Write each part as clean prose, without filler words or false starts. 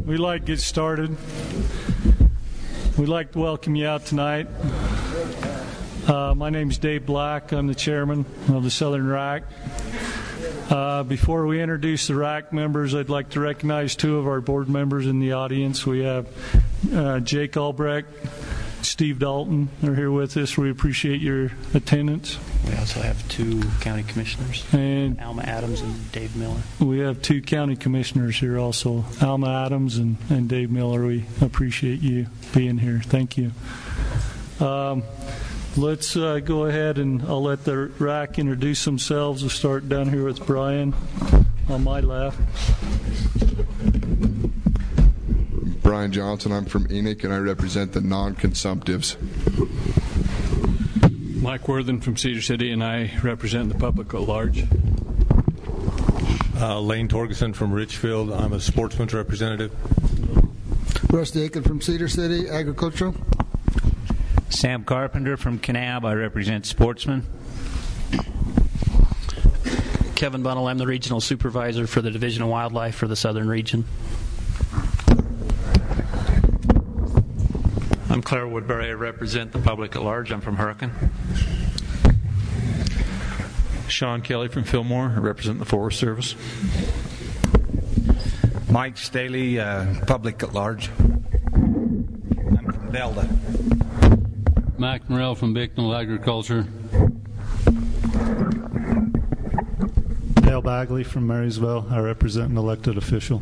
we'd like to get started. We'd like to welcome you out tonight. My name is Dave Black. I'm the chairman of the Southern RAC. Before we introduce the RAC members, I'd like to recognize two of our board members in the audience. We have Jake Albrecht, Steve Dalton. They're here with us. We appreciate your attendance. We also have two county commissioners, and Alma Adams and Dave Miller. We have two county commissioners here also, Alma Adams and Dave Miller. We appreciate you being here. Thank you. Let's go ahead and I'll let the RAC introduce themselves. We'll start down here with Brian on my left. Brian Johnson. I'm from Enoch, and I represent the non-consumptives. Mike Worthen from Cedar City, and I represent the public at large. Lane Torgerson from Richfield. I'm a sportsman's representative. Rusty Aiken from Cedar City, agricultural. Sam Carpenter from Kanab. I represent sportsmen. Kevin Bunnell. I'm the regional supervisor for the Division of Wildlife for the Southern Region. I'm Claire Woodbury. I represent the public at large. I'm from Hurricane. Sean Kelly from Fillmore. I represent the Forest Service. Mike Staley, public at large. I'm from Delta. Mac Morrell from Bicknell Agriculture. Dale Bagley from Marysville. I represent an elected official.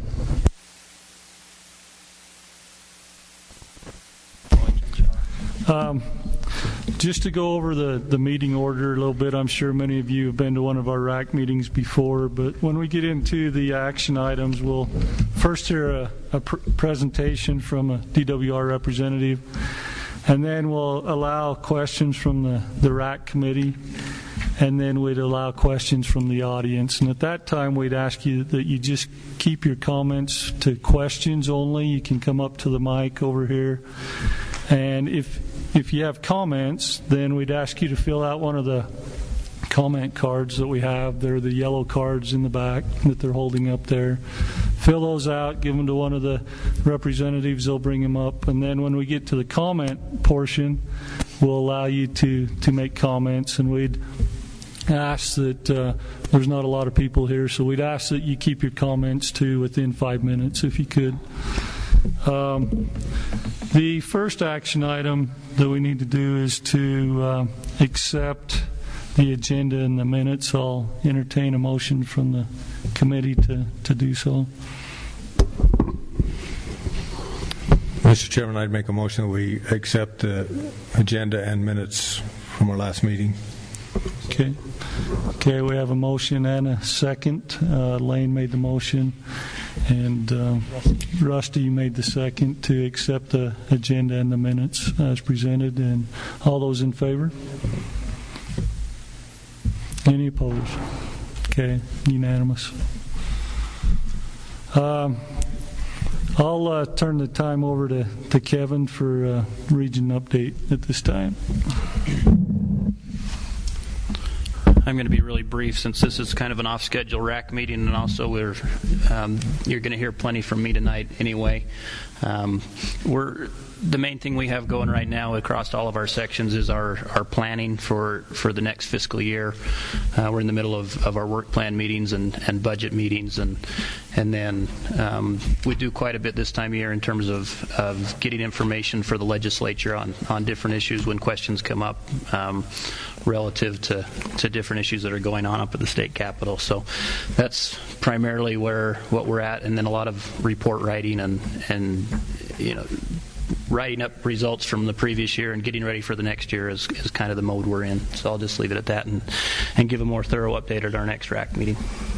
Just to go over the meeting order a little bit, I'm sure many of you have been to one of our RAC meetings before, but when we get into the action items, we'll first hear a presentation from a DWR representative, and then we'll allow questions from the RAC committee, and then we'd allow questions from the audience. And at that time, we'd ask you that you just keep your comments to questions only. You can come up to the mic over here. And if you have comments, then we'd ask you to fill out one of the comment cards that we have. They're the yellow cards in the back that they're holding up there. Fill those out, give them to one of the representatives, they'll bring them up. And then when we get to the comment portion, we'll allow you to make comments. And we'd ask that there's not a lot of people here, so we'd ask that you keep your comments to within 5 minutes if you could. The first action item that we need to do is to accept the agenda and the minutes. I'll entertain a motion from the committee to do so. Mr. Chairman, I'd make a motion that we accept the agenda and minutes from our last meeting. Okay, we have a motion and a second. Lane made the motion, and Rusty, you made the second to accept the agenda and the minutes as presented. And all those in favor? Any opposed? Okay, unanimous. I'll turn the time over to Kevin for region update at this time. I'm going to be really brief since this is kind of an off-schedule RAC meeting, and also you're going to hear plenty from me tonight anyway. The main thing we have going right now across all of our sections is our planning for the next fiscal year. We're in the middle of our work plan meetings and budget meetings, and then we do quite a bit this time of year in terms of getting information for the legislature on different issues when questions come up relative to different issues that are going on up at the state capitol. So that's primarily what we're at, and then a lot of report writing and writing up results from the previous year and getting ready for the next year is kind of the mode we're in. So I'll just leave it at that and give a more thorough update at our next RAC meeting.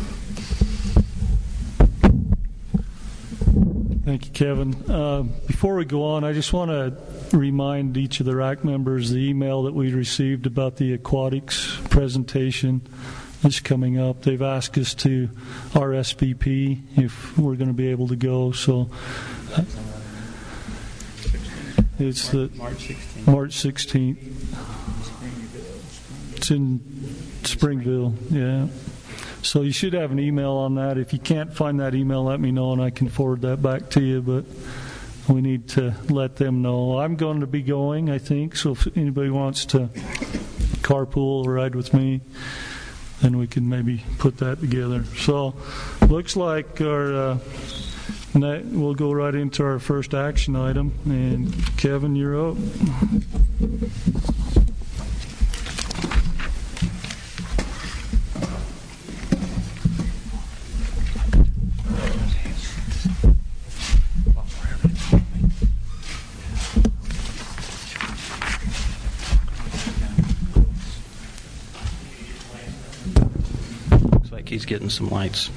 Thank you, Kevin. Before we go on, I just want to remind each of the RAC members the email that we received about the aquatics presentation that's coming up. They've asked us to RSVP if we're going to be able to go. So it's the March 16th. It's in Springville, yeah. So you should have an email on that. If you can't find that email, let me know and I can forward that back to you. But we need to let them know. I'm going to be going, I think, so if anybody wants to carpool or ride with me, then we can maybe put that together. So looks like we'll go right into our first action item. And Kevin, you're up. He's getting some lights.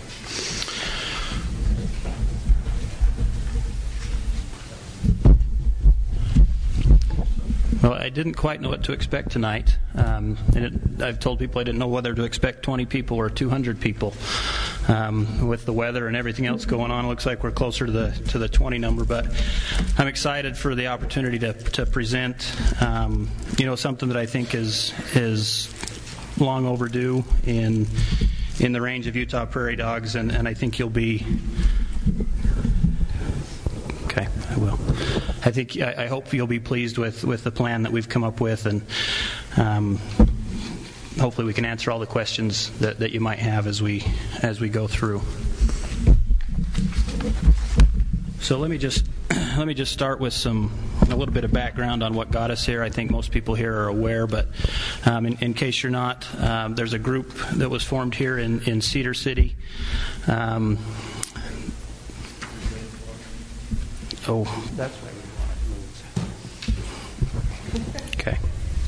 Well, I didn't quite know what to expect tonight. I've told people I didn't know whether to expect 20 people or 200 people. With the weather and everything else going on, it looks like we're closer to the 20 number. But I'm excited for the opportunity to present, something that I think is long overdue in the range of Utah prairie dogs, and I think you'll be okay. I will. I hope you'll be pleased with the plan that we've come up with, and hopefully we can answer all the questions that you might have as we go through. So let me just start with a little bit of background on what got us here. I think most people here are aware, but in case you're not, there's a group that was formed here in Cedar City. That's why we want to move. Okay.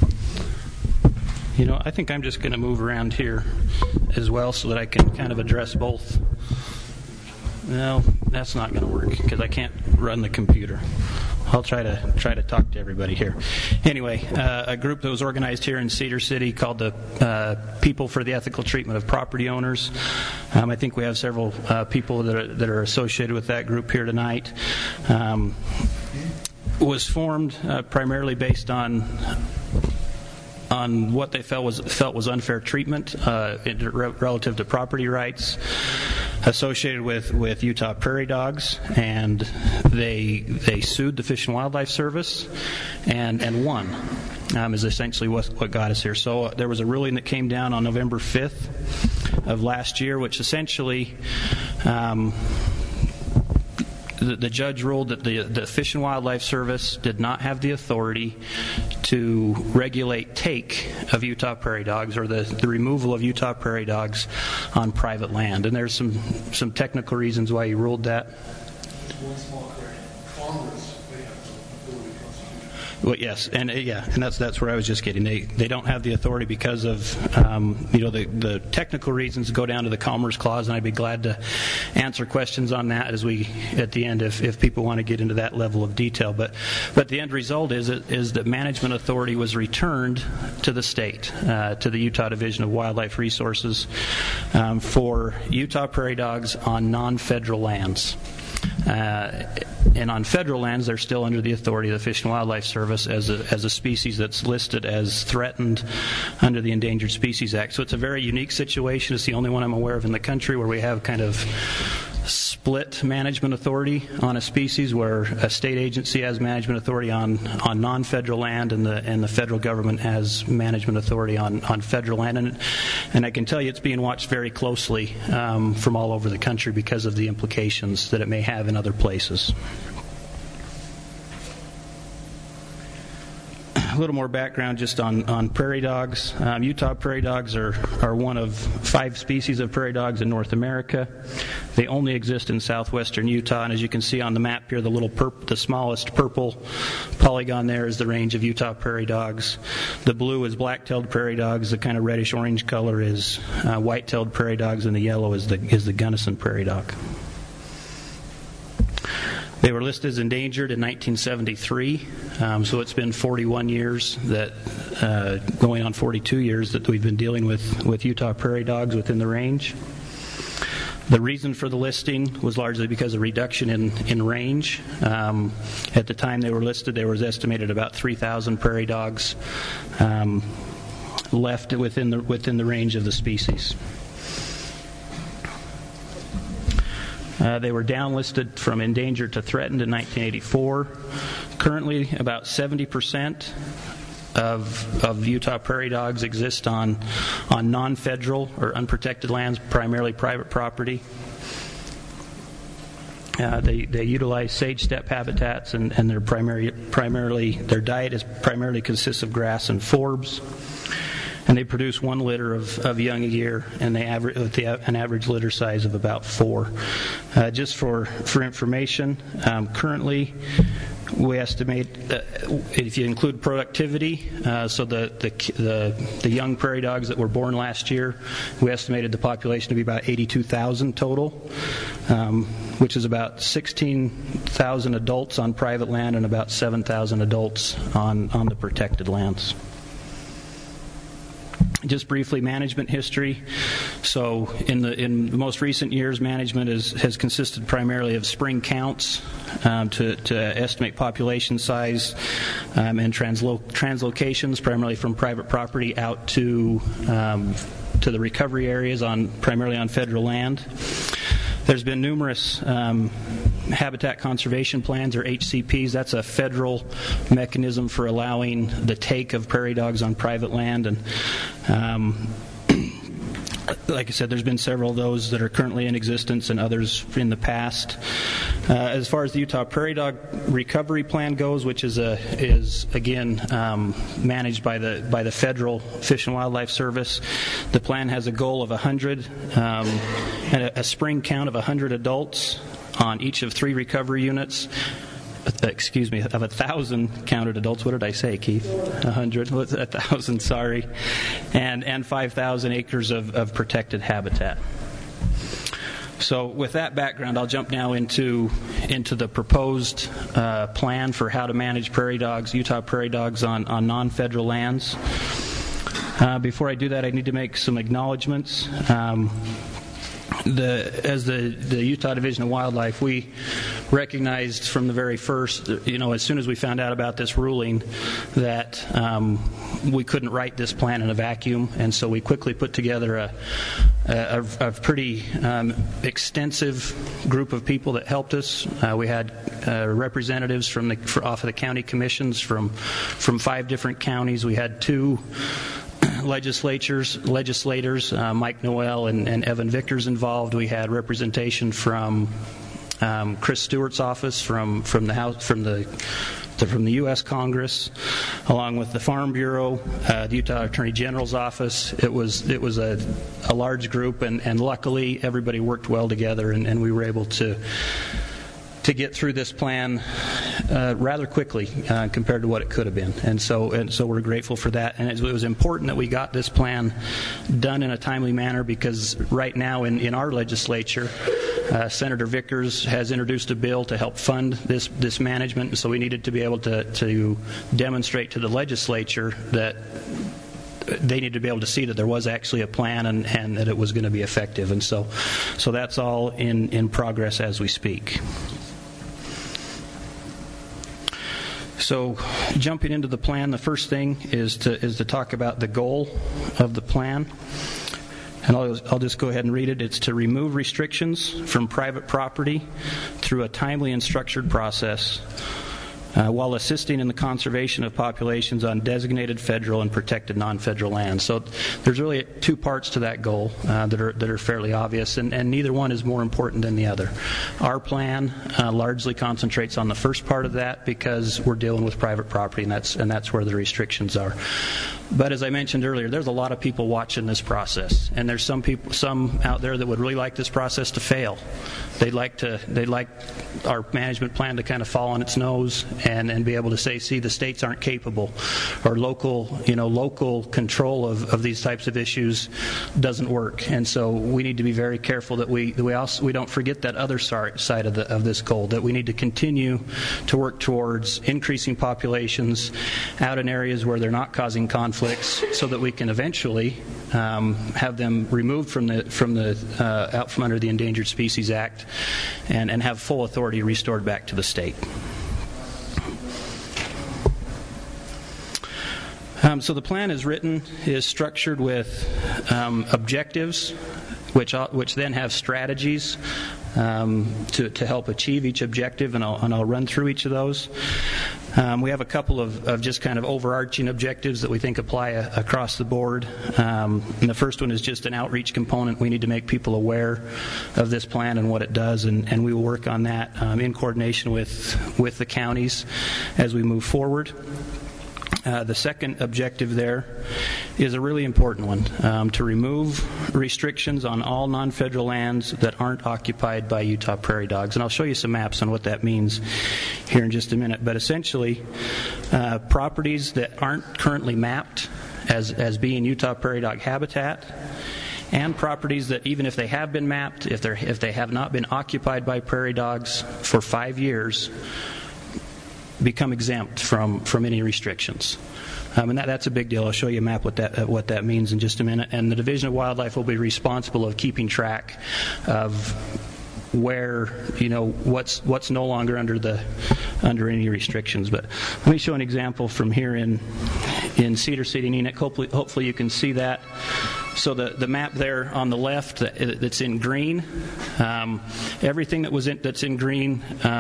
I think I'm just going to move around here as well so that I can kind of address both. No, that's not going to work because I can't run the computer. I'll try to talk to everybody here. Anyway, a group that was organized here in Cedar City called the People for the Ethical Treatment of Property Owners. I think we have several people that are associated with that group here tonight. Was formed primarily based on what they felt was unfair treatment relative to property rights associated with Utah prairie dogs, and they sued the Fish and Wildlife Service and won. Is essentially what got us here. So there was a ruling that came down on November 5th of last year, which essentially the judge ruled that the Fish and Wildlife Service did not have the authority to regulate take of Utah prairie dogs or the removal of Utah prairie dogs on private land. And there's some technical reasons why he ruled that. Well, yes, and that's where I was just getting. They don't have the authority because of the technical reasons go down to the Commerce Clause, and I'd be glad to answer questions on that at the end if people want to get into that level of detail. But the end result is that management authority was returned to the state, to the Utah Division of Wildlife Resources, for Utah prairie dogs on non-federal lands. And on federal lands, they're still under the authority of the Fish and Wildlife Service as a species that's listed as threatened under the Endangered Species Act. So it's a very unique situation. It's the only one I'm aware of in the country where we have kind of split management authority on a species, where a state agency has management authority on non-federal land, and the federal government has management authority on federal land. And I can tell you it's being watched very closely from all over the country because of the implications that it may have in other places. A little more background just on prairie dogs. Utah prairie dogs are one of 5 species of prairie dogs in North America. They only exist in southwestern Utah, and as you can see on the map here, the smallest purple polygon there is the range of Utah prairie dogs. The blue is black-tailed prairie dogs. The kind of reddish-orange color is white-tailed prairie dogs, and the yellow is the Gunnison prairie dog. They were listed as endangered in 1973, so it's been 41 years going on 42 years that we've been dealing with Utah prairie dogs within the range. The reason for the listing was largely because of reduction in range. At the time they were listed, there was estimated about 3,000 prairie dogs left within the range of the species. They were downlisted from endangered to threatened in 1984. Currently, about 70% of Utah prairie dogs exist on non-federal or unprotected lands, primarily private property. They utilize sage steppe habitats, and their their diet primarily consists of grass and forbs. And they produce 1 litter of young a year, and they average an average litter size of about 4. Just for information, currently we estimate, if you include productivity, so the young prairie dogs that were born last year, we estimated the population to be about 82,000 total, which is about 16,000 adults on private land and about 7,000 adults on the protected lands. Just briefly, management history. So in the most recent years, management has consisted primarily of spring counts to estimate population size and translocations, primarily from private property out to the recovery areas primarily on federal land. There's been numerous habitat conservation plans, or HCPs. That's a federal mechanism for allowing the take of prairie dogs on private land. And like I said, there's been several of those that are currently in existence and others in the past. As far as the Utah Prairie Dog Recovery Plan goes, which is again managed by the Federal Fish and Wildlife Service, the plan has a goal of 100 and a spring count of 100 adults on each of 3 recovery units. Of 1,000 counted adults. What did I say, Keith? 100? 1,000, sorry. And 5,000 acres of protected habitat. So with that background, I'll jump now into the proposed plan for how to manage prairie dogs, Utah prairie dogs on non-federal lands. Before I do that, I need to make some acknowledgments. As the Utah Division of Wildlife, we recognized from the very first, as soon as we found out about this ruling, that we couldn't write this plan in a vacuum, and so we quickly put together a pretty extensive group of people that helped us. We had representatives off of the county commissions from 5 different counties. We had 2 legislators, Mike Noel and Evan Vickers involved. We had representation from Chris Stewart's office, from the U.S. Congress, along with the Farm Bureau, the Utah Attorney General's office. It was a large group, and luckily everybody worked well together, and we were able to get through this plan rather quickly compared to what it could have been. And so we're grateful for that. And it was important that we got this plan done in a timely manner, because right now in our legislature, Senator Vickers has introduced a bill to help fund this management. And so we needed to be able to demonstrate to the legislature that they needed to be able to see that there was actually a plan and that it was going to be effective. And so that's all in progress as we speak. So jumping into the plan, the first thing is to talk about the goal of the plan. And I'll just go ahead and read it. It's to remove restrictions from private property through a timely and structured process, while assisting in the conservation of populations on designated federal and protected non-federal lands. So there's really 2 parts to that goal that are fairly obvious, and neither one is more important than the other. Our plan largely concentrates on the first part of that, because we're dealing with private property, and that's where the restrictions are. But as I mentioned earlier, there's a lot of people watching this process, and there's some out there that would really like this process to fail. They'd like our management plan to kind of fall on its nose and be able to say, see, the states aren't capable, or local control of these types of issues doesn't work. And so we need to be very careful that we don't forget that other side of this goal, that we need to continue to work towards increasing populations out in areas where they're not causing conflicts, so that we can eventually have them removed out from under the Endangered Species Act and have full authority restored back to the state. So the plan is structured with objectives, which then have strategies to help achieve each objective, and I'll run through each of those. We have a couple of just kind of overarching objectives that we think apply across the board. And the first one is just an outreach component. We need to make people aware of this plan and what it does, and we will work on that in coordination with the counties as we move forward. The second objective there is a really important one, to remove restrictions on all non-federal lands that aren't occupied by Utah prairie dogs. And I'll show you some maps on what that means here in just a minute. But essentially, properties that aren't currently mapped as being Utah prairie dog habitat, and properties that, even if they have been mapped, if they have not been occupied by prairie dogs for 5 years, become exempt from any restrictions. And that's a big deal. I'll show you a map what that means in just a minute. And the Division of Wildlife will be responsible of keeping track of where, what's no longer under any restrictions. But let me show an example from here in Cedar City and Enoch. Hopefully you can see that. So the map there on the left that's in green, everything that's in green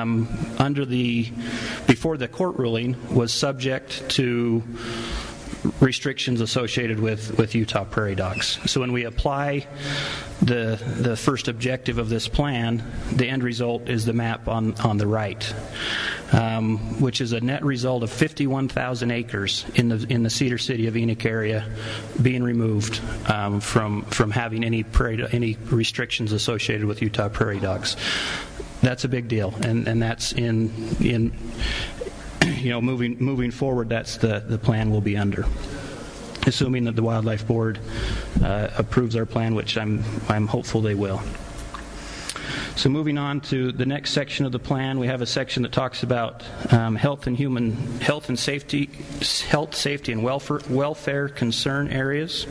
before the court ruling was subject to restrictions associated with Utah prairie dogs. So when we apply the first objective of this plan, the end result is the map on the right, which is a net result of 51,000 acres in the Cedar City of Enoch area being removed from having any restrictions associated with Utah prairie dogs. That's a big deal, and that's in moving forward. That's the plan we'll be under, assuming that the Wildlife Board approves our plan, which I'm hopeful they will. So moving on to the next section of the plan, we have a section that talks about health, safety, and welfare concern areas,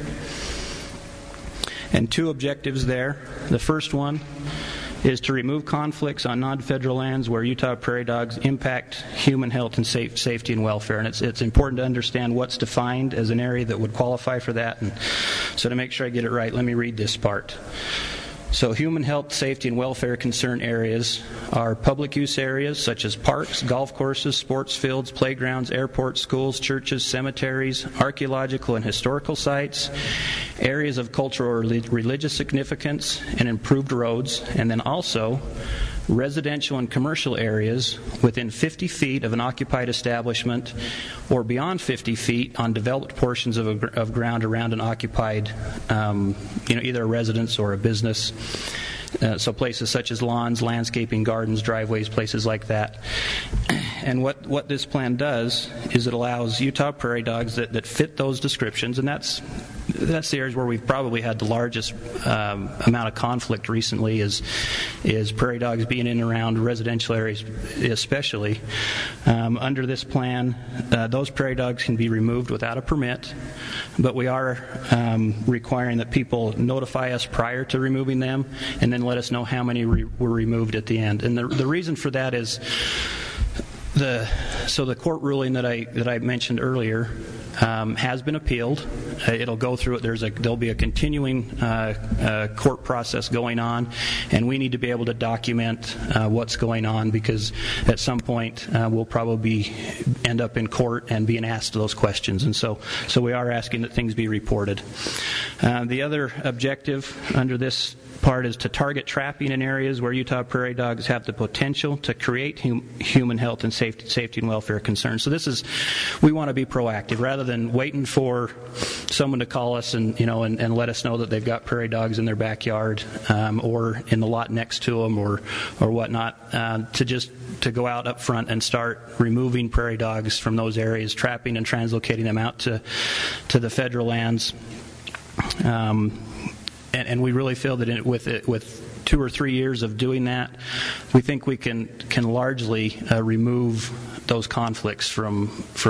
and two objectives there. The first one is to remove conflicts on non-federal lands where Utah prairie dogs impact human health and safety and welfare. And it's important to understand what's defined as an area that would qualify for that. And so to make sure I get it right, let me read this part. So human health, safety, and welfare concern areas are public use areas such as parks, golf courses, sports fields, playgrounds, airports, schools, churches, cemeteries, archaeological and historical sites, areas of cultural or religious significance, and improved roads, and then also residential and commercial areas within 50 feet of an occupied establishment or beyond 50 feet on developed portions of ground around an occupied, either a residence or a business. So places such as lawns, landscaping, gardens, driveways, places like that. And what this plan does is it allows Utah prairie dogs that fit those descriptions, and that's the areas where we've probably had the largest amount of conflict recently is prairie dogs being in and around residential areas especially. Under this plan, those prairie dogs can be removed without a permit, but we are requiring that people notify us prior to removing them and then let us know how many were removed at the end. And the reason for that is the court ruling that I mentioned earlier has been appealed. It'll go through it. There'll be a continuing court process going on, and we need to be able to document what's going on, because at some point we'll probably end up in court and being asked those questions. And so we are asking that things be reported. The other objective under this part is to target trapping in areas where Utah prairie dogs have the potential to create human health and safety and welfare concerns. So we want to be proactive rather than waiting for someone to call us and let us know that they've got prairie dogs in their backyard or in the lot next to them or whatnot. To go out up front and start removing prairie dogs from those areas, trapping and translocating them out to the federal lands. And we really feel that with 2 or 3 years of doing that, we think we can largely remove those conflicts from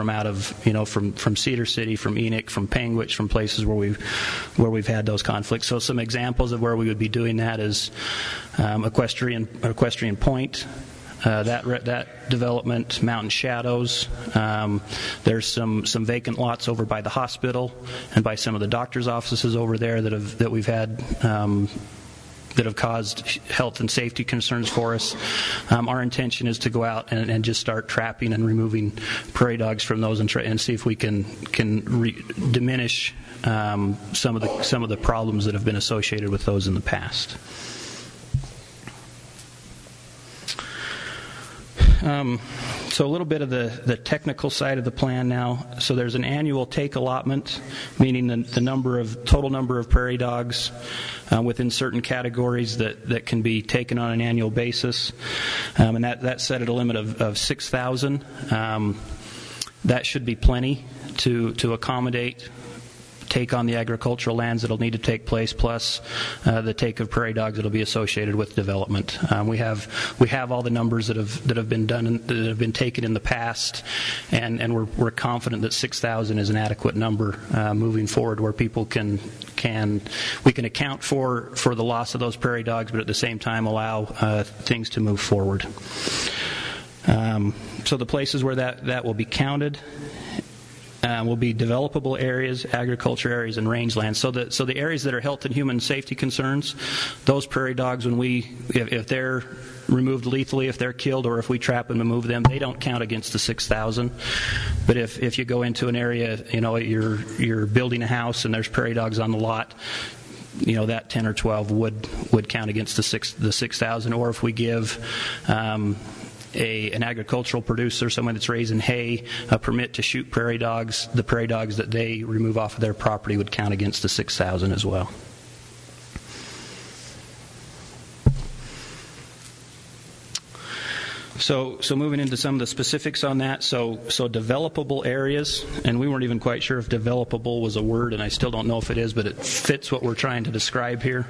Cedar City, from Enoch, from Panguitch, from places where we've had those conflicts. So some examples of where we would be doing that is Equestrian Point. That development, Mountain Shadows. There's some vacant lots over by the hospital and by some of the doctors' offices over there that we've had caused health and safety concerns for us. Our intention is to go out and just start trapping and removing prairie dogs from those and see if we can diminish some of the problems that have been associated with those in the past. So a little bit of the technical side of the plan now. So there's an annual take allotment, meaning the total number of prairie dogs within certain categories that can be taken on an annual basis, and that's set at a limit of 6,000. That should be plenty to accommodate take on the agricultural lands that'll need to take place, plus the take of prairie dogs that'll be associated with development. We have all the numbers that have been done that have been taken in the past, and we're confident that 6,000 is an adequate number moving forward, where people we can account for the loss of those prairie dogs, but at the same time allow things to move forward. So the places where that will be counted will be developable areas, agriculture areas, and rangelands. So the areas that are health and human safety concerns, those prairie dogs, if they're removed lethally, if they're killed, or if we trap them and move them, they don't count against the 6,000. But if you go into an area, you're building a house and there's prairie dogs on the lot, that 10 or 12 would count against the 6,000. Or if we give an agricultural producer, someone that's raising hay, a permit to shoot prairie dogs, the prairie dogs that they remove off of their property would count against the 6,000 as well. So moving into some of the specifics on that. So developable areas, and we weren't even quite sure if developable was a word, and I still don't know if it is, but it fits what we're trying to describe here.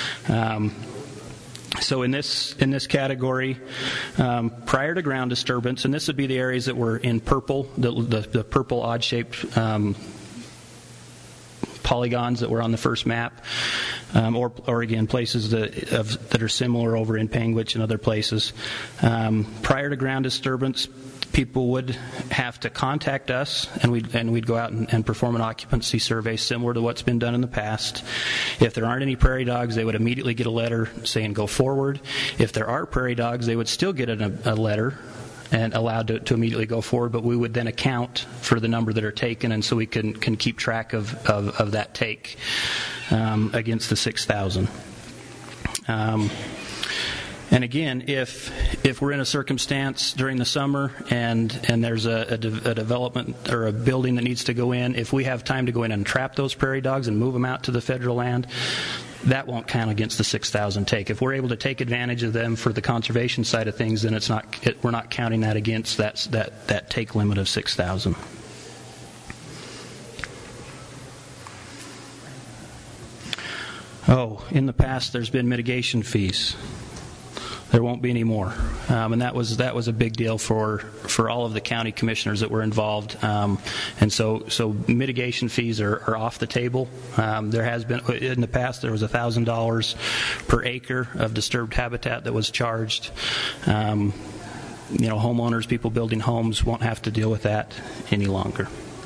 So in this category, prior to ground disturbance, and this would be the areas that were in purple, the purple odd-shaped polygons that were on the first map, or again places that are similar over in Panguitch and other places. Prior to ground disturbance, people would have to contact us, and we'd go out and perform an occupancy survey similar to what's been done in the past. If there aren't any prairie dogs, they would immediately get a letter saying go forward. If there are prairie dogs, they would still get a letter and allowed to immediately go forward, but we would then account for the number that are taken, and so we can keep track of that take against the 6,000. And again, if we're in a circumstance during the summer and there's a development or a building that needs to go in, if we have time to go in and trap those prairie dogs and move them out to the federal land, that won't count against the 6,000 take. If we're able to take advantage of them for the conservation side of things, then we're not counting that against that take limit of 6,000. In the past, there's been mitigation fees. There won't be any more, and that was a big deal for all of the county commissioners that were involved. And so mitigation fees are off the table. There has been in the past there was $1,000 per acre of disturbed habitat that was charged. Homeowners, people building homes, won't have to deal with that any longer.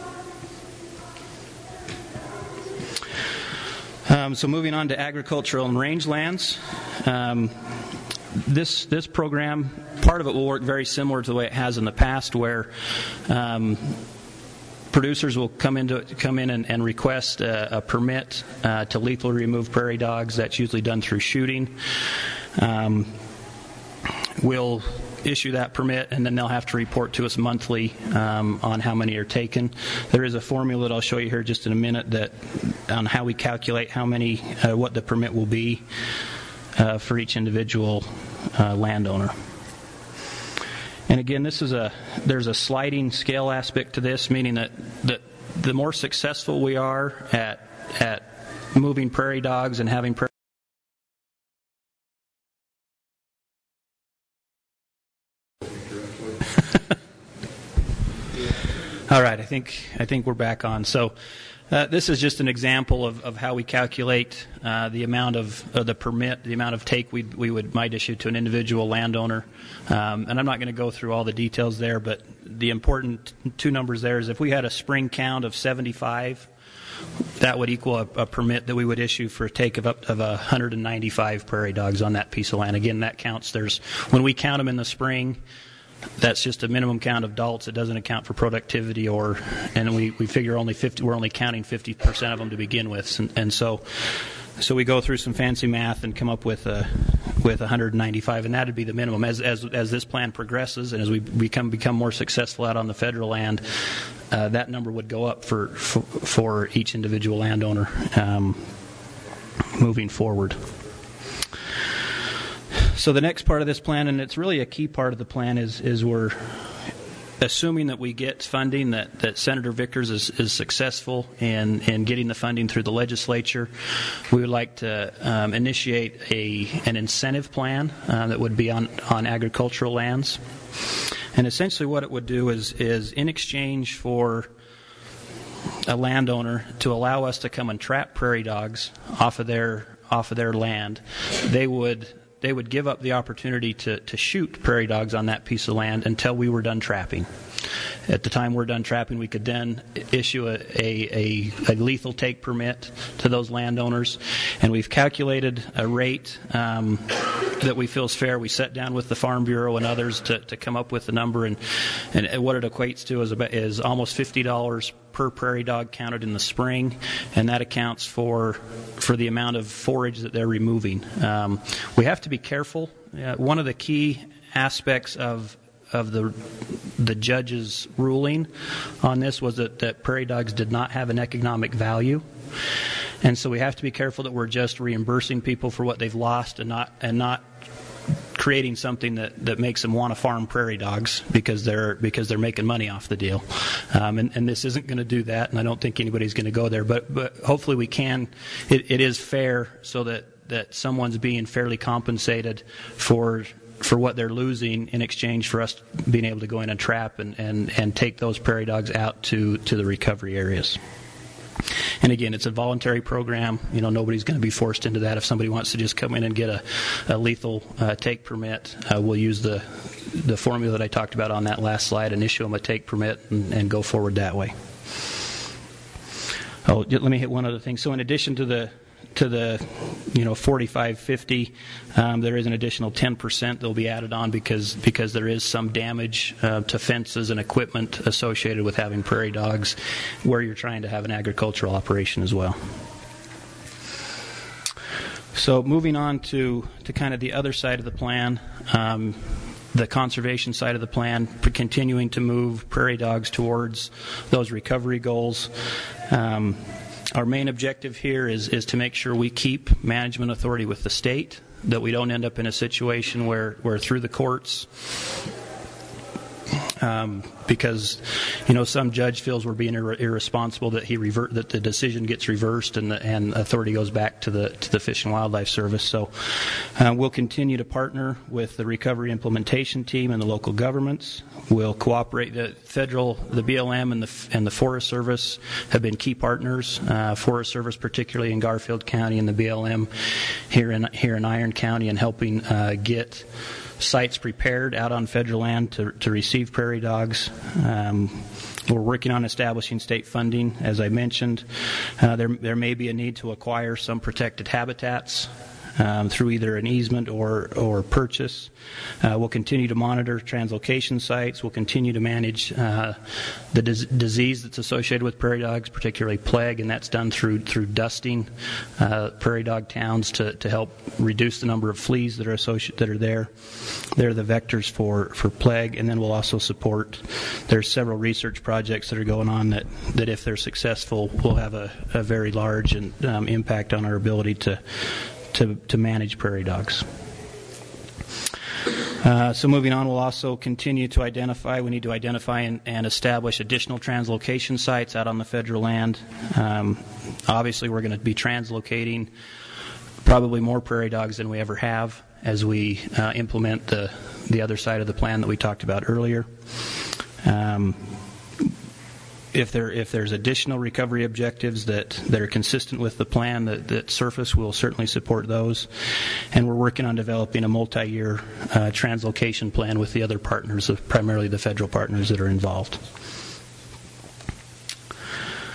So moving on to agricultural and rangelands. This program, part of it will work very similar to the way it has in the past, where producers will come in and request a permit to lethally remove prairie dogs. That's usually done through shooting. We'll issue that permit, and then they'll have to report to us monthly on how many are taken. There is a formula that I'll show you here just in a minute on how we calculate how many, what the permit will be for each individual landowner. And again, there's a sliding scale aspect to this, meaning that the more successful we are at moving prairie dogs and having prairie All right, I think we're back on. So this is just an example of how we calculate the amount of the permit, the amount of take we might issue to an individual landowner. And I'm not going to go through all the details there, but the important two numbers there is if we had a spring count of 75 that would equal a permit that we would issue for a take of up of 195 prairie dogs on that piece of land. Again, that counts. When we count them in the spring, that's just a minimum count of adults. It doesn't account for productivity, and we figure we're only counting 50% of them to begin with, and so we go through some fancy math and come up with 195, and that would be the minimum. As this plan progresses and as we become more successful out on the federal land, that number would go up for each individual landowner moving forward. So the next part of this plan, and it's really a key part of the plan, is we're assuming that we get funding, that Senator Vickers is successful in getting the funding through the legislature. We would like to initiate an incentive plan that would be on agricultural lands. And essentially what it would do is in exchange for a landowner to allow us to come and trap prairie dogs off of their land, they would give up the opportunity to shoot prairie dogs on that piece of land until we were done trapping. At the time we're done trapping, we could then issue a lethal take permit to those landowners, and we've calculated a rate that we feel is fair. We sat down with the Farm Bureau and others to come up with the number, and what it equates to is almost $50 per prairie dog counted in the spring, and that accounts for the amount of forage that they're removing. We have to be careful. One of the key aspects of the judge's ruling on this was that prairie dogs did not have an economic value, and so we have to be careful that we're just reimbursing people for what they've lost and not creating something that makes them want to farm prairie dogs because they're making money off the deal. And this isn't going to do that, and I don't think anybody's going to go there. But hopefully we can. It is fair so that someone's being fairly compensated for what they're losing in exchange for us being able to go in and trap and take those prairie dogs out to the recovery areas. And again, it's a voluntary program. Nobody's going to be forced into that. If somebody wants to just come in and get a lethal take permit, we'll use the formula that I talked about on that last slide and issue them a take permit and go forward that way. Oh, let me hit one other thing. So in addition to the 45-50, there is an additional 10% that will be added on because there is some damage to fences and equipment associated with having prairie dogs where you're trying to have an agricultural operation as well. So moving on to kind of the other side of the plan, the conservation side of the plan, continuing to move prairie dogs towards those recovery goals. Our main objective here is to make sure we keep management authority with the state, that we don't end up in a situation where through the courts, because some judge feels we're being irresponsible, that that the decision gets reversed and authority goes back to the Fish and Wildlife Service. So we'll continue to partner with the recovery implementation team and the local governments. We'll cooperate. The BLM and the Forest Service have been key partners. Forest Service, particularly in Garfield County, and the BLM here in Iron County, in helping get sites prepared out on federal land to receive prairie dogs. We're working on establishing state funding, as I mentioned. There may be a need to acquire some protected habitats through either an easement or purchase. We'll continue to monitor translocation sites. We'll continue to manage the disease that's associated with prairie dogs, particularly plague, and that's done through dusting prairie dog towns to help reduce the number of fleas that are there. They're the vectors for plague, and then we'll also support. There's several research projects that are going on that if they're successful, will have a very large impact on our ability to manage prairie dogs. So moving on, we'll also continue to identify. We need to identify and establish additional translocation sites out on the federal land. Obviously, we're going to be translocating probably more prairie dogs than we ever have as we implement the other side of the plan that we talked about earlier. If there's additional recovery objectives that are consistent with the plan that surface, we'll certainly support those. And we're working on developing a multi-year translocation plan with the other partners, primarily the federal partners that are involved.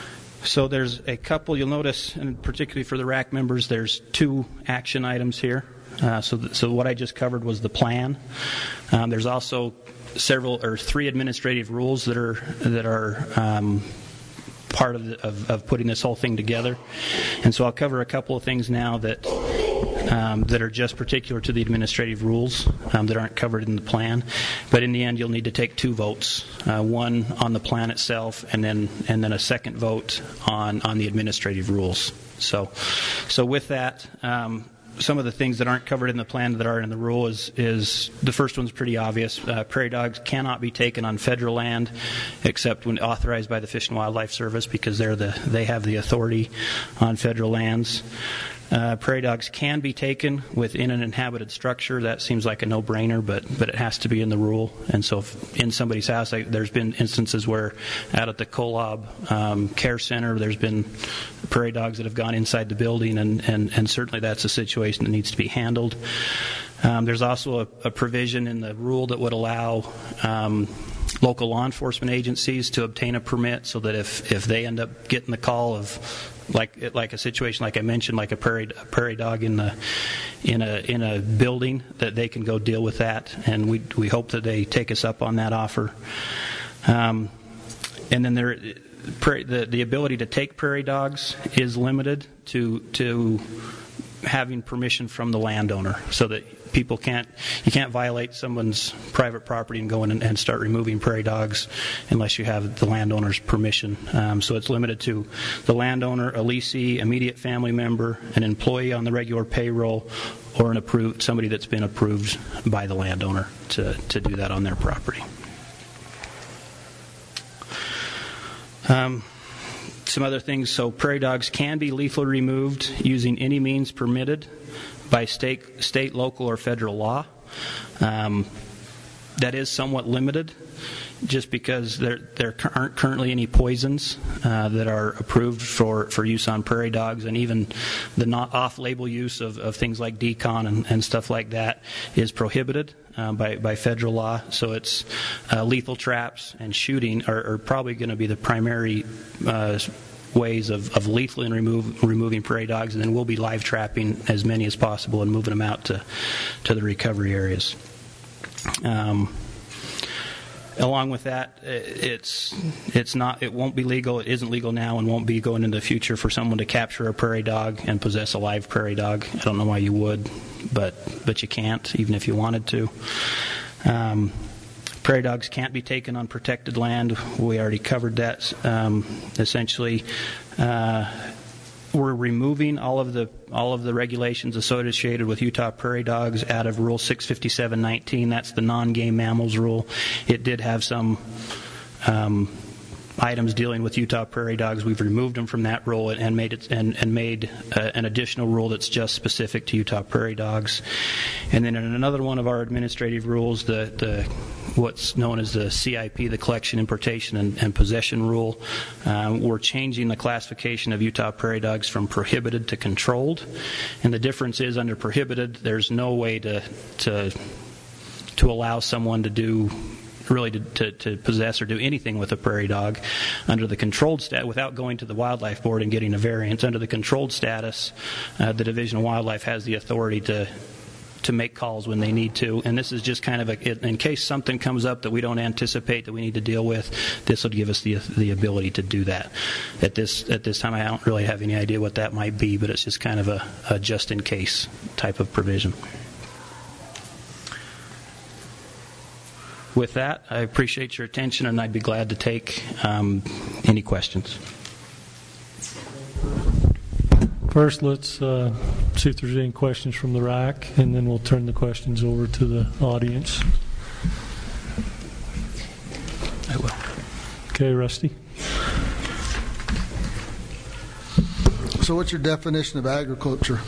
So there's a couple, you'll notice, and particularly for the RAC members, there's 2 action items here. So what I just covered was the plan. There's also 3 administrative rules that are part of putting this whole thing together. And so I'll cover a couple of things now that are just particular to the administrative rules that aren't covered in the plan. But in the end, you'll need to take 2 votes, one on the plan itself, and then a second vote on the administrative rules. So with that, some of the things that aren't covered in the plan that are in the rule is the first one's pretty obvious. Prairie dogs cannot be taken on federal land except when authorized by the Fish and Wildlife Service, because they have the authority on federal lands. Prairie dogs can be taken within an inhabited structure. That seems like a no-brainer, but it has to be in the rule. And so if in somebody's house, there's been instances where out at the Kolob Care Center, there's been prairie dogs that have gone inside the building, and certainly that's a situation that needs to be handled. There's also a provision in the rule that would allow local law enforcement agencies to obtain a permit, so that if they end up getting the call of like a situation like I mentioned, like a prairie dog in a building, that they can go deal with that, and we hope that they take us up on that offer. And then the ability to take prairie dogs is limited to having permission from the landowner, so that you can't violate someone's private property and go in and start removing prairie dogs unless you have the landowner's permission. So it's limited to the landowner, a leasee, immediate family member, an employee on the regular payroll, or somebody that's been approved by the landowner to do that on their property. Some other things. So prairie dogs can be lethally removed using any means permitted by state, local, or federal law. That is somewhat limited, just because there aren't currently any poisons that are approved for use on prairie dogs, and even the not off-label use of things like decon and stuff like that is prohibited by federal law. So it's lethal traps and shooting are probably going to be the primary ways of lethally removing prairie dogs, and then we'll be live trapping as many as possible and moving them out to the recovery areas. Along with that, it won't be legal. It isn't legal now, and won't be going into the future for someone to capture a prairie dog and possess a live prairie dog. I don't know why you would, but you can't, even if you wanted to. Prairie dogs can't be taken on protected land. We already covered that. Essentially, we're removing all of the regulations associated with Utah prairie dogs out of Rule 657.19. That's the non-game mammals rule. It did have some items dealing with Utah prairie dogs. We've removed them from that rule and made an additional rule that's just specific to Utah prairie dogs. And then in another one of our administrative rules, the what's known as the CIP, the Collection, Importation, and Possession Rule, we're changing the classification of Utah prairie dogs from prohibited to controlled. And the difference is, under prohibited, there's no way to allow someone to possess or do anything with a prairie dog. Under the controlled status, without going to the Wildlife Board and getting a variance, under the controlled status, the Division of Wildlife has the authority to make calls when they need to. And this is just kind of in case something comes up that we don't anticipate that we need to deal with, this will give us the ability to do that. At this time, I don't really have any idea what that might be, but it's just kind of a just in case type of provision. With that, I appreciate your attention, and I'd be glad to take any questions. First, let's see if there's any questions from the RAC, and then we'll turn the questions over to the audience. I will. Okay, Rusty. So what's your definition of agriculture?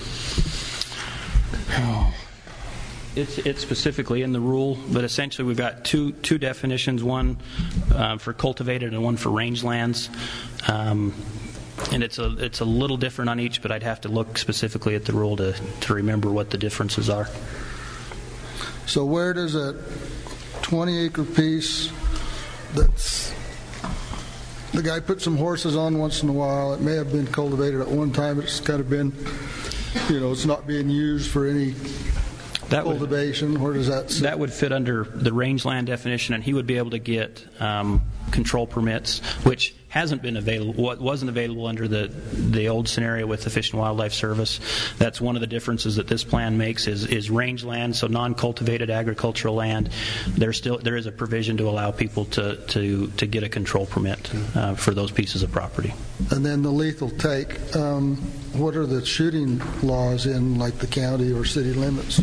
It's specifically in the rule, but essentially we've got two definitions, one for cultivated and one for rangelands. And it's a little different on each, but I'd have to look specifically at the rule to remember what the differences are. So where does a 20-acre piece that's The guy put some horses on once in a while. It may have been cultivated at one time. It's kind of been, it's not being used for any cultivation. Where does that sit? That would fit under the rangeland definition, and he would be able to get control permits, which hasn't been available. What wasn't available under the old scenario with the Fish and Wildlife Service. That's one of the differences that this plan makes is rangeland, so non-cultivated agricultural land. There is a provision to allow people to get a control permit for those pieces of property. And then the lethal take. What are the shooting laws in like the county or city limits?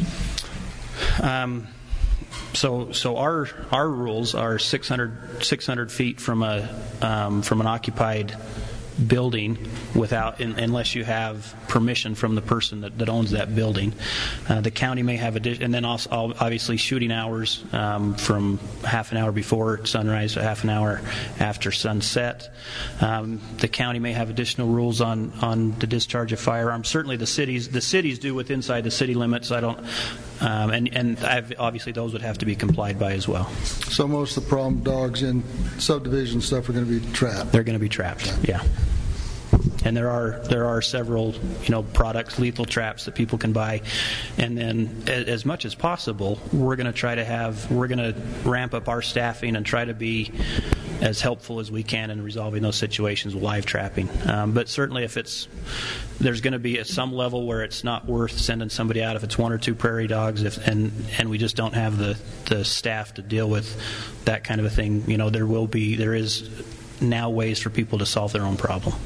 So our rules are 600 feet from an occupied building unless you have permission from the person that owns that building. The county may have and then also obviously shooting hours from half an hour before sunrise to half an hour after sunset. The county may have additional rules on the discharge of firearms. Certainly the cities do with inside the city limits. I don't. Obviously those would have to be complied by as well. So most of the problem dogs in subdivision stuff are going to be trapped. They're going to be trapped. Yeah. And there are several products, lethal traps that people can buy, and then as much as possible, we're going to ramp up our staffing and try to be as helpful as we can in resolving those situations with live trapping. But certainly, if there's going to be at some level where it's not worth sending somebody out if it's one or two prairie dogs, and we just don't have the staff to deal with that kind of a thing. There is now ways for people to solve their own problem.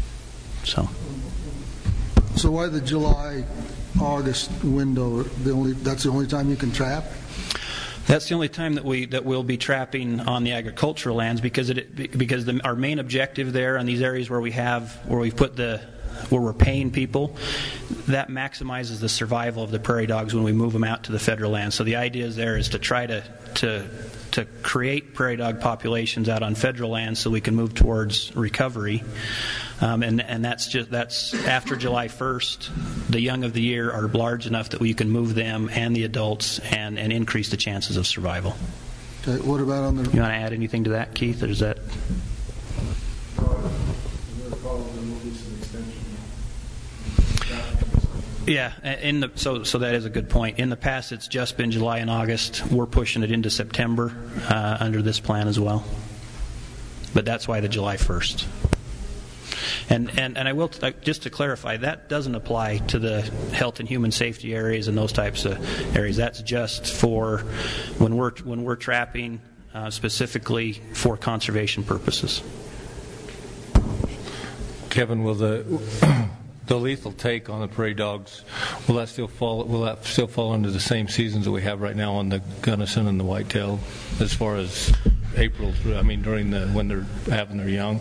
So why the July-August window? That's the only time you can trap? That's the only time that we'll be trapping on the agricultural lands because our main objective there on these areas where we're paying people, that maximizes the survival of the prairie dogs when we move them out to the federal land. So the idea is to try to create prairie dog populations out on federal land so we can move towards recovery. And that's after July 1st. The young of the year are large enough that we can move them and the adults and increase the chances of survival. Okay, what about on the... You want to add anything to that, Keith, or is that... Yeah, so that is a good point. In the past, it's just been July and August. We're pushing it into September under this plan as well. But that's why the July 1st. And I will just to clarify, that doesn't apply to the health and human safety areas and those types of areas. That's just for when we're trapping specifically for conservation purposes. Kevin, will the lethal take on the prairie dogs, will that still fall under the same seasons that we have right now on the Gunnison and the whitetail, as far as April through? I mean, when they're having their young.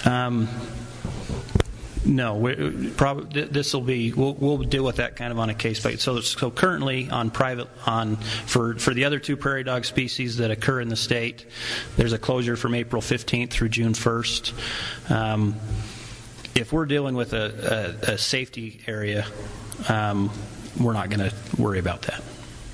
No, this will be. We'll deal with that kind of on a case by case. So currently for the other two prairie dog species that occur in the state, there's a closure from April 15th through June 1st. If we're dealing with a safety area, we're not going to worry about that.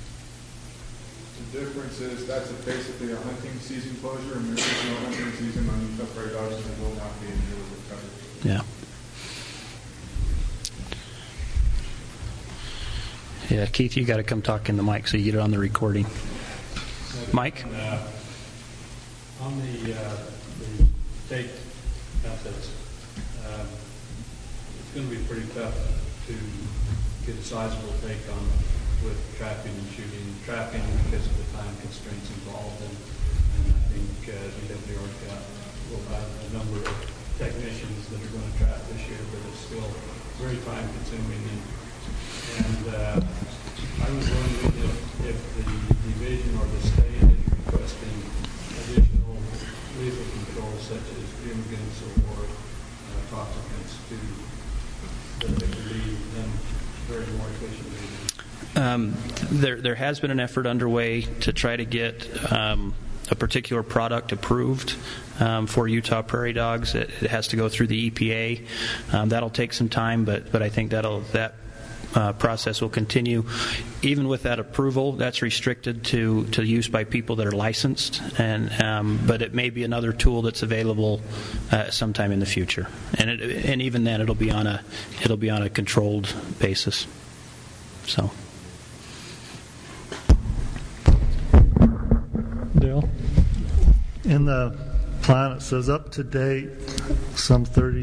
The difference is that's basically a hunting season closure, and there is no hunting season on Utah prairie dogs, and it will not be until it's recovered. Yeah. Yeah, Keith, you got to come talk in the mic so you get it on the recording. Mike? On the state assets, it's going to be pretty tough to get a sizable take on with trapping and shooting. Trapping because of the time constraints involved, and I think DWR will have a number of technicians that are going to trap this year, but it's still very time consuming. And I was wondering if the division or the state is requesting additional lethal controls such as fumigants or toxicants that they could be done very more efficiently. There has been an effort underway to try to get a particular product approved for Utah prairie dogs. It has to go through the EPA. That'll take some time, but I think that process will continue. Even with that approval, that's restricted to use by people that are licensed, but it may be another tool that's available sometime in the future. And even then, it'll be on a controlled basis. So, Dale, in the plan it says up to date, some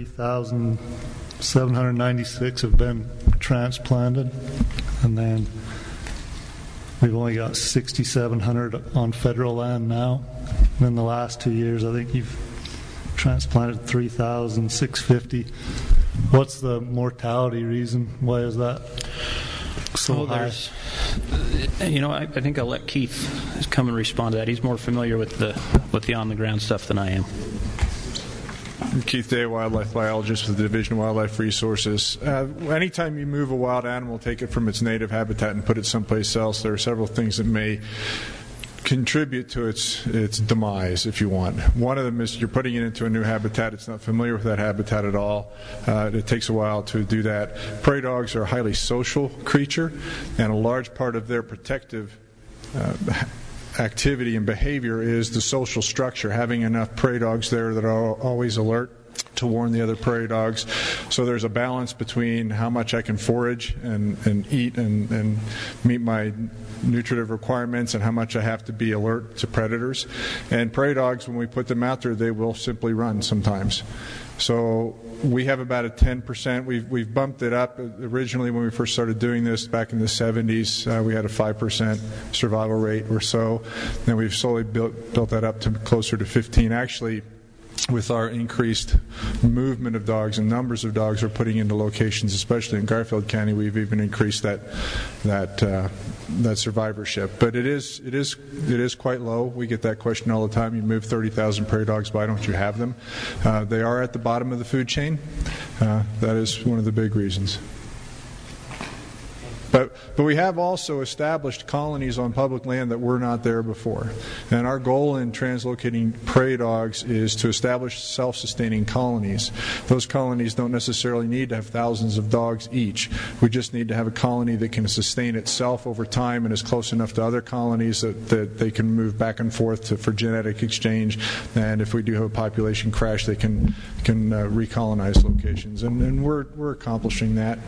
30,796 have been transplanted, and then we've only got 6,700 on federal land now. And in the last 2 years, I think you've transplanted 3,650. What's the mortality reason? Why is that so high? I think I'll let Keith come and respond to that. He's more familiar with the on the ground stuff than I am. I'm Keith Day, wildlife biologist with the Division of Wildlife Resources. Anytime you move a wild animal, take it from its native habitat and put it someplace else, there are several things that may contribute to its demise, if you want. One of them is you're putting it into a new habitat. It's not familiar with that habitat at all. It takes a while to do that. Prairie dogs are a highly social creature, and a large part of their protective activity and behavior is the social structure, having enough prairie dogs there that are always alert to warn the other prairie dogs. So there's a balance between how much I can forage and eat and meet my nutritive requirements and how much I have to be alert to predators. And prairie dogs, when we put them out there, they will simply run sometimes. So we have about a 10%. We've bumped it up. Originally, when we first started doing this back in the 70s, we had a 5% survival rate or so. Then we've slowly built that up to closer to 15. Actually, with our increased movement of dogs and numbers of dogs we're putting into locations, especially in Garfield County, we've even increased that survivorship. But it is quite low. We get that question all the time. You move 30,000 prairie dogs, why don't you have them? They are at the bottom of the food chain. That is one of the big reasons. But we have also established colonies on public land that were not there before. And our goal in translocating prairie dogs is to establish self-sustaining colonies. Those colonies don't necessarily need to have thousands of dogs each. We just need to have a colony that can sustain itself over time and is close enough to other colonies that they can move back and forth for genetic exchange. And if we do have a population crash, they can recolonize locations. And we're accomplishing that.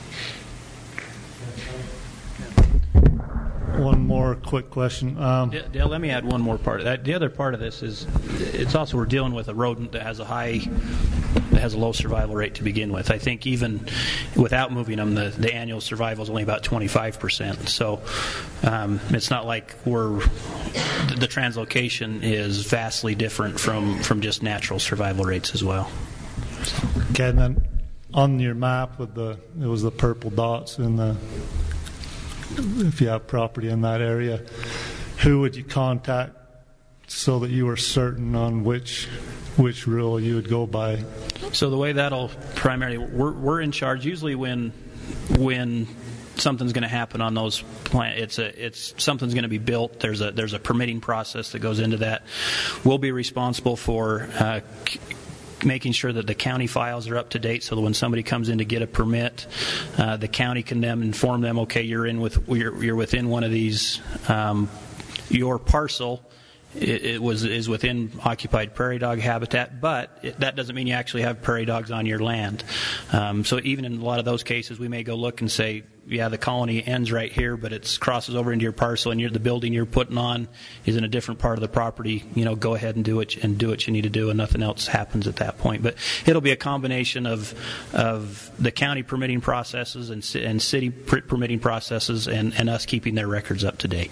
One more quick question. Dale, let me add one more part of that. The other part of this is it's also we're dealing with a rodent that has a low survival rate to begin with. I think even without moving them, the annual survival is only about 25%. So it's not like the translocation is vastly different from just natural survival rates as well. Okay, and then on your map it was the purple dots in if you have property in that area, who would you contact so that you were certain on which rule you would go by? So the way that'll primarily, we're in charge usually when something's going to happen on those plants. It's something's going to be built. There's a permitting process that goes into that. We'll be responsible for making sure that the county files are up to date, so that when somebody comes in to get a permit, the county can then inform them, okay, you're within one of these, your parcel is within occupied prairie dog habitat, but that doesn't mean you actually have prairie dogs on your land. So even in a lot of those cases, we may go look and say, yeah, the colony ends right here, but it crosses over into your parcel, and the building you're putting on is in a different part of the property. Go ahead and do what you need to do, and nothing else happens at that point. But it'll be a combination of the county permitting processes and city permitting processes, and us keeping their records up to date.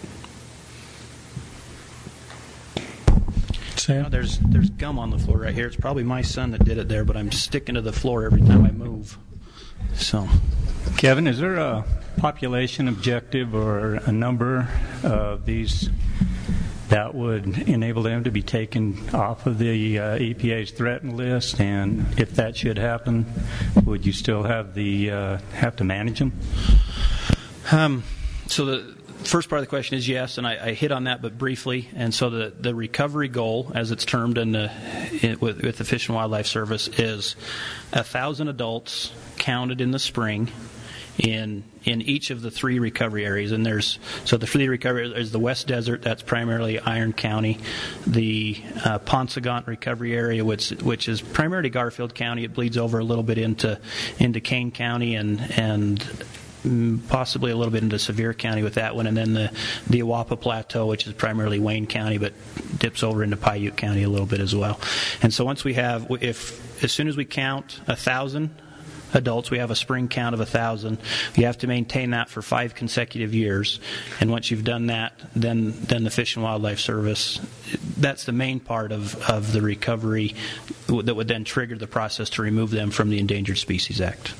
There's gum on the floor right here. It's probably my son that did it there, but I'm sticking to the floor every time I move. So, Kevin, is there a population objective or a number of these that would enable them to be taken off of the EPA's threatened list? And if that should happen, would you still have to manage them? So the first part of the question is yes, and I hit on that but briefly. And so the recovery goal, as it's termed with the Fish and Wildlife Service, is 1,000 adults counted in the spring in each of the 3 recovery areas. And the 3 recovery is the West Desert, that's primarily Iron County, the Paunsaugunt recovery area, which is primarily Garfield County. It bleeds over a little bit into Kane County and possibly a little bit into Sevier County with that one, and then the Awapa Plateau, which is primarily Wayne County, but dips over into Paiute County a little bit as well. And so once we have, as soon as we count 1,000 adults, we have a spring count of 1,000. You have to maintain that for 5 consecutive years, and once you've done that, then the Fish and Wildlife Service, that's the main part of the recovery that would then trigger the process to remove them from the Endangered Species Act.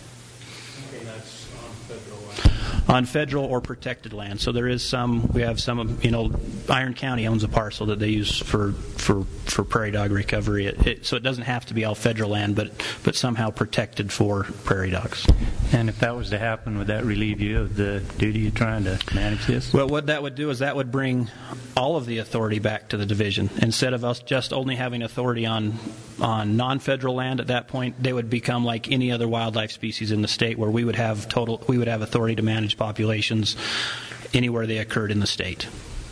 On federal or protected land. So we have some, Iron County owns a parcel that they use for prairie dog recovery. So it doesn't have to be all federal land, but somehow protected for prairie dogs. And if that was to happen, would that relieve you of the duty of trying to manage this? Well, what that would do is that would bring all of the authority back to the division. Instead of us just only having authority on non-federal land, at that point they would become like any other wildlife species in the state, where we would have authority to manage populations anywhere they occurred in the state.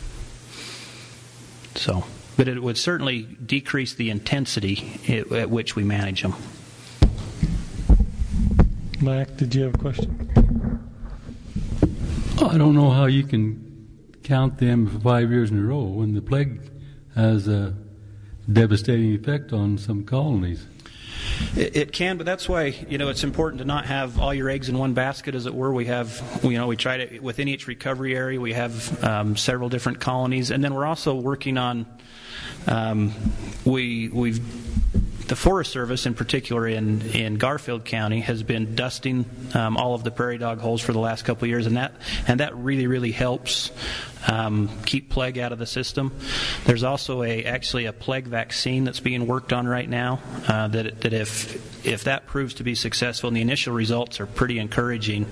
So, but it would certainly decrease the intensity at which we manage them. Mac, did you have a question? I don't know how you can count them for 5 years in a row when the plague has a devastating effect on some colonies. It can, but that's why it's important to not have all your eggs in one basket, as it were. We try to, within each recovery area, we have several different colonies, and then we're also working on the Forest Service, in particular in Garfield County, has been dusting all of the prairie dog holes for the last couple of years, and that really, really helps keep plague out of the system. There's also actually a plague vaccine that's being worked on right now that if that proves to be successful, and the initial results are pretty encouraging,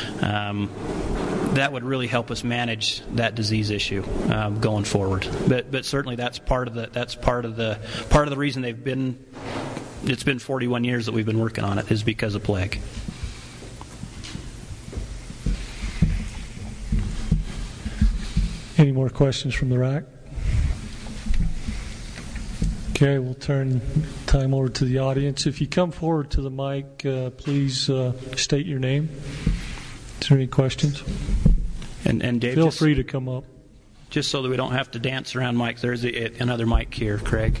that would really help us manage that disease issue going forward. But certainly that's part of the reason it's been 41 years that we've been working on it, is because of plague. Any more questions from the RAC? Okay, we'll turn time over to the audience. If you come forward to the mic, please state your name. Is there any questions? And Dave, feel free to come up. Just so that we don't have to dance around mics, there's another mic here, Craig.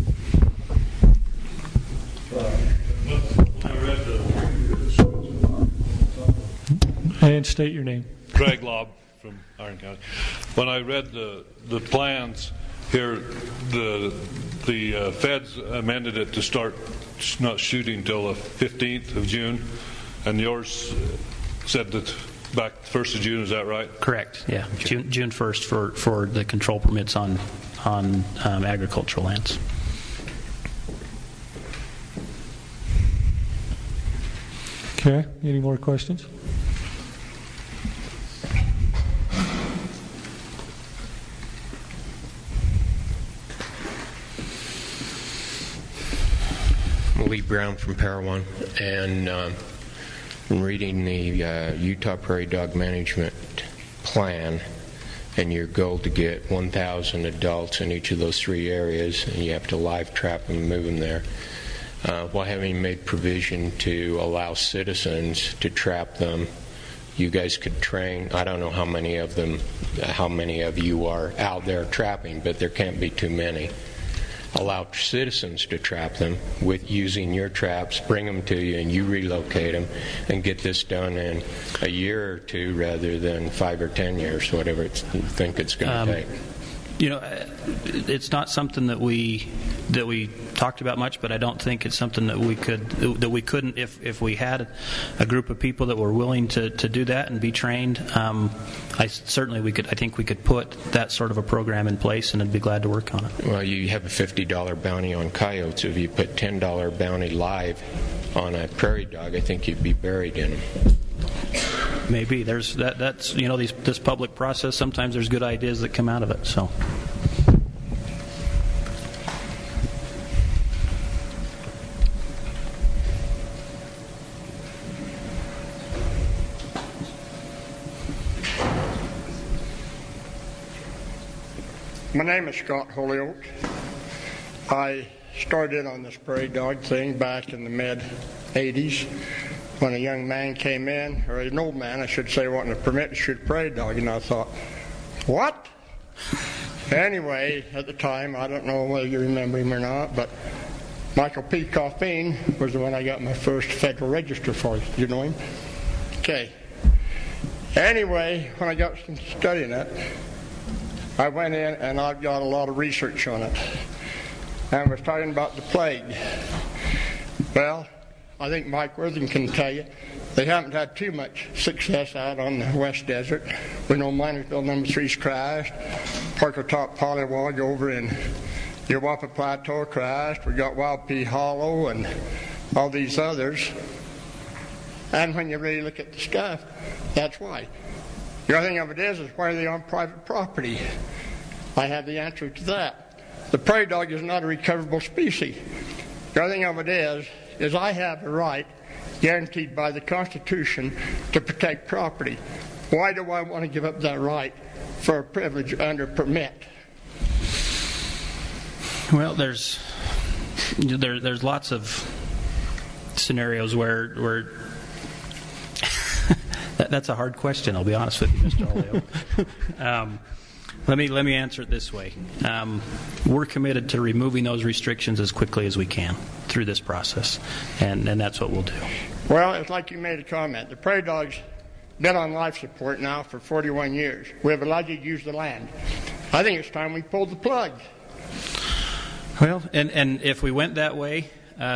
And state your name. Craig Lobb from Iron County. When I read the plans here, the feds amended it to start not shooting till the 15th of June, and yours said that back 1st of June. Is that right? Correct. Yeah, okay. June 1st for the control permits on agricultural lands. Okay. Any more questions? Lee Brown from Parowan, and reading the Utah Prairie Dog Management Plan, and your goal to get 1,000 adults in each of those 3 areas, and you have to live trap them and move them there. While having made provision to allow citizens to trap them, you guys could train. I don't know how many of you are out there trapping, but there can't be too many. Allow citizens to trap them with using your traps, bring them to you, and you relocate them, and get this done in a year or 2 rather than 5 or 10 years, whatever you think it's going to take. It's not something that we talked about much, but I don't think it's something that we couldn't if we had a group of people that were willing to do that and be trained. I think we could put that sort of a program in place, and I'd be glad to work on it. Well, you have a $50 bounty on coyotes. If you put $10 bounty live on a prairie dog, I think you'd be buried in them. Maybe that's this public process. Sometimes there's good ideas that come out of it. So. My name is Scott Holyoke. I started on this prairie dog thing back in the mid-'80s when a young man came in, or an old man, I should say, wanting a permit to shoot a prairie dog, and I thought, what? Anyway, at the time, I don't know whether you remember him or not, but Michael P. Coffeen was the one I got my first federal register for. You know him? Okay. Anyway, when I got studying it, I went in and I've got a lot of research on it. And was talking about the plague. Well, I think Mike Worthing can tell you they haven't had too much success out on the West Desert. We know Minersville number 3's crashed, Parker Top Pollywog over in the Wappa Plateau crashed. We got Wild Pea Hollow and all these others. And when you really look at the stuff, that's why. The other thing of it is why are they on private property? I have the answer to that. The prairie dog is not a recoverable species. The other thing of it is I have a right guaranteed by the Constitution to protect property. Why do I want to give up that right for a privilege under permit? Well, there's lots of scenarios where that's a hard question. I'll be honest with you, Mr. Holyoke. Let me answer it this way. We're committed to removing those restrictions as quickly as we can through this process, and that's what we'll do. Well, it's like you made a comment. The prairie dog's been on life support now for 41 years. We have allowed you to use the land. I think it's time we pulled the plug. Well, and if we went that way,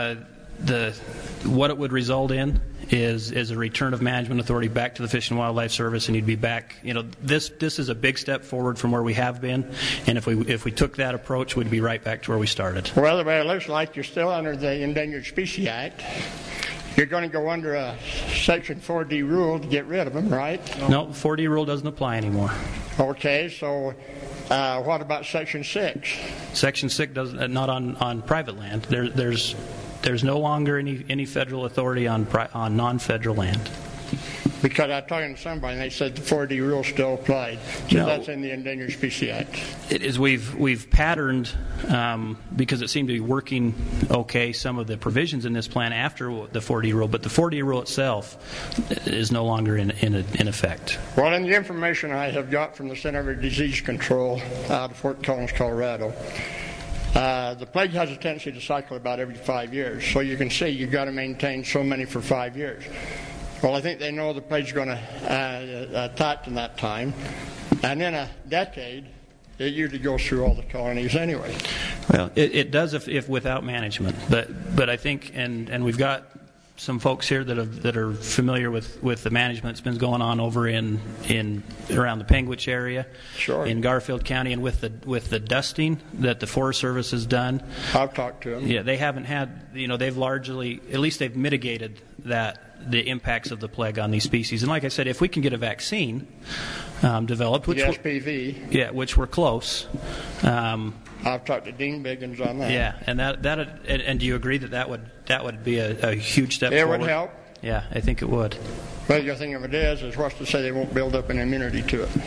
what it would result in is a return of management authority back to the Fish and Wildlife Service, and you'd be back. You know, this is a big step forward from where we have been, and if we took that approach, we'd be right back to where we started. Well, the way it looks like you're still under the Endangered Species Act. You're going to go under a Section 4D rule to get rid of them, right? No, 4D rule doesn't apply anymore. Okay, so what about Section 6? Section 6 does not on private land. There's no longer any federal authority on non-federal land. Because I was talking to somebody and they said the 4D rule still applied. So no, that's in the Endangered Species Act. It is. We've patterned because it seemed to be working okay. Some of the provisions in this plan after the 4D rule, but the 4D rule itself is no longer in effect. Well, in the information I have got from the Center for Disease Control out of Fort Collins, Colorado. The plague has a tendency to cycle about every 5 years. So you can see you've got to maintain so many for 5 years. Well, I think they know the plague's going to attack in that time. And in a decade, it usually goes through all the colonies anyway. Well, it does if without management. But I think, and we've got some folks here that are familiar with the management that's been going on over in around the Panguitch area, sure, in Garfield County, and with the dusting that the Forest Service has done. I've talked to them. Yeah, they haven't had, they've largely, at least they've mitigated the impacts of the plague on these species. And like I said, if we can get a vaccine developed, which the SPV, which we're close. I've talked to Dean Biggins on that. Yeah, and and do you agree that would be a huge step forward? It would help. Yeah, I think it would. Well, the thing of it is what's to say they won't build up an immunity to it?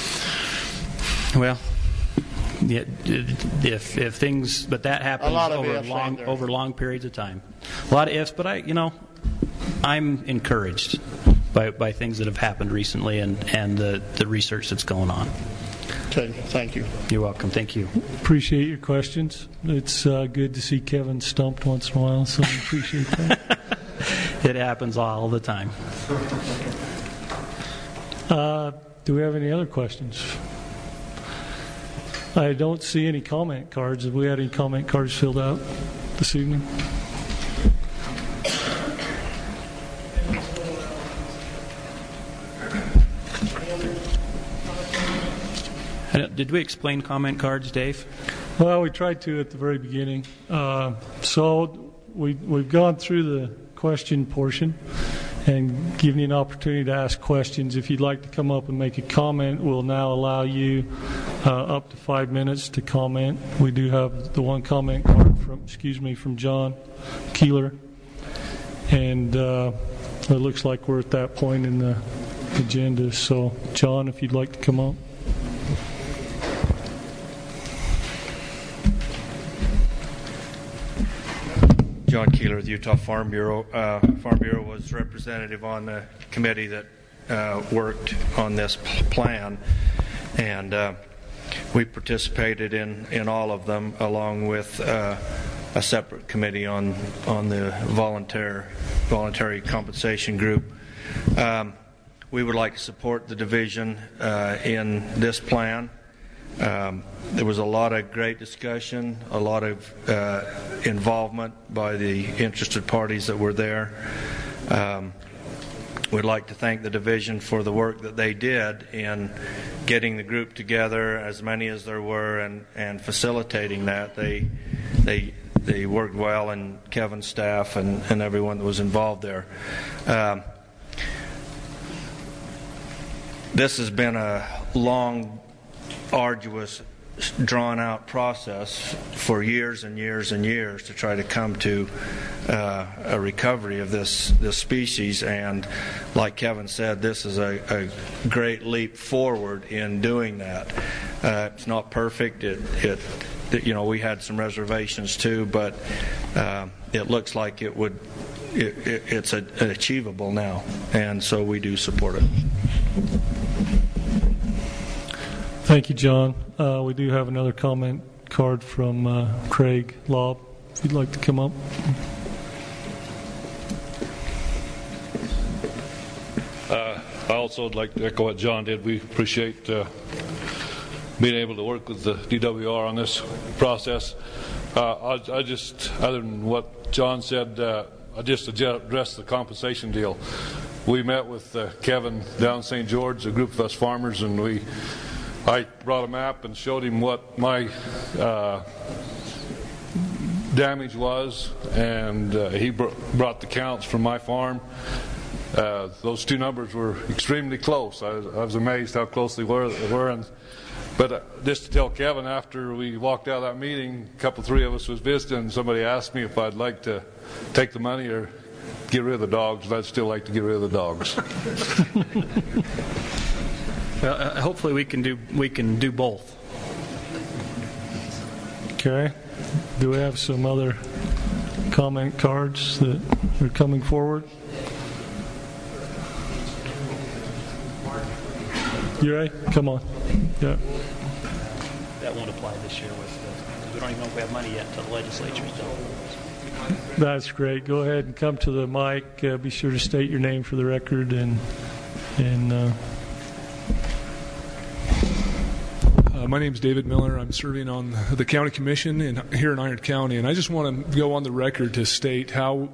Well, yeah, if things, but that happens over long periods of time. A lot of ifs, but I'm encouraged by things that have happened recently and the research that's going on. Okay, thank you. You're welcome. Thank you. Appreciate your questions. It's good to see Kevin stumped once in a while, so I appreciate that. It happens all the time. Do we have any other questions? I don't see any comment cards. Have we had any comment cards filled out this evening? Did we explain comment cards, Dave? Well, we tried to at the very beginning. So we've gone through the question portion and given you an opportunity to ask questions. If you'd like to come up and make a comment, we'll now allow you up to 5 minutes to comment. We do have the one comment card from John Keeler. And it looks like we're at that point in the agenda. So, John, if you'd like to come up. John Keeler with Utah Farm Bureau. Farm Bureau was representative on the committee that worked on this plan, and we participated in all of them, along with a separate committee on the voluntary compensation group. We would like to support the division in this plan. There was a lot of great discussion, a lot of involvement by the interested parties that were there. We'd like to thank the division for the work that they did in getting the group together, as many as there were, and facilitating that. They worked well, and Kevin's staff and everyone that was involved there. This has been a long, arduous, drawn-out process for years and years and years to try to come to a recovery of this species, and like Kevin said, this is a great leap forward in doing that. It's not perfect. We had some reservations too, but it looks like it's achievable now, and so we do support it. Thank you, John. We do have another comment card from Craig Lobb, if you'd like to come up. I also would like to echo what John did. We appreciate being able to work with the DWR on this process. I just, other than what John said, I just addressed the compensation deal. We met with Kevin down St. George, a group of us farmers, and I brought a map and showed him what my damage was, and he brought the counts from my farm. Those two numbers were extremely close. I was amazed how close they were. But just to tell Kevin, after we walked out of that meeting, three of us was visiting, somebody asked me if I'd like to take the money or get rid of the dogs, and I'd still like to get rid of the dogs. Well, hopefully we can do both. Okay. Do we have some other comment cards that are coming forward? You ready? Come on. Yeah. That won't apply this year because we don't even know if we have money yet until the legislature's done. That's great. Go ahead and come to the mic. Be sure to state your name for the record and my name is David Miller. I'm serving on the county commission here in Iron County, and I just want to go on the record to state how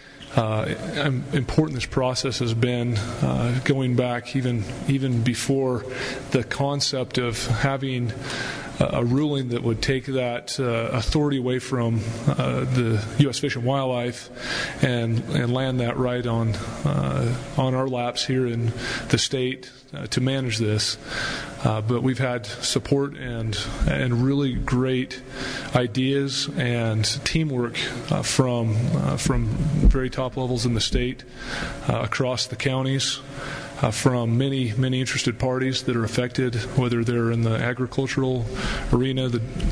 important this process has been, going back even before the concept of having a ruling that would take that authority away from the U.S. Fish and Wildlife and land that right on our laps here in the state to manage this. But we've had support and really great ideas and teamwork from very top levels in the state, across the counties, from many interested parties that are affected, whether they're in the agricultural arena,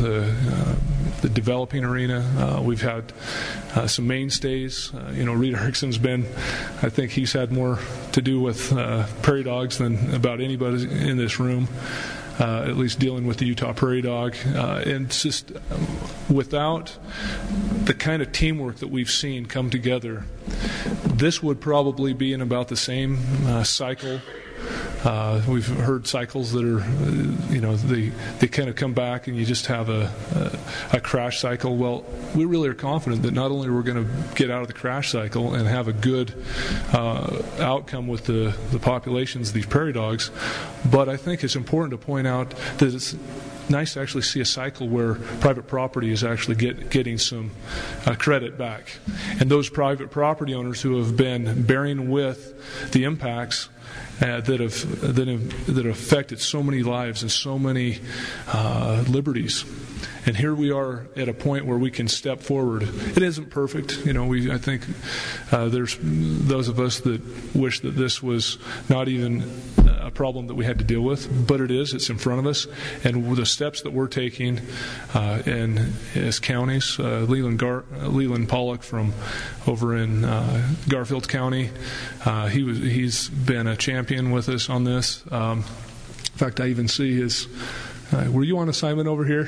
the developing arena. We've had some mainstays. Reed Erickson's been, I think he's had more to do with prairie dogs than about anybody in this room, at least dealing with the Utah prairie dog. And it's just without the kind of teamwork that we've seen come together, this would probably be in about the same cycle. We've heard cycles that are, they kind of come back and you just have a crash cycle. Well, we really are confident that not only are we going to get out of the crash cycle and have a good outcome with the populations of these prairie dogs, but I think it's important to point out that it's nice to actually see a cycle where private property is actually getting some credit back. And those private property owners who have been bearing with the impacts that have affected so many lives and so many liberties. And here we are at a point where we can step forward. It isn't perfect. I think there's those of us that wish that this was not even a problem that we had to deal with, but it's in front of us. And with the steps that we're taking as counties, Leland Pollock from over in Garfield County, he's been a champion with us on this. In fact, I even see his, were you on assignment over here?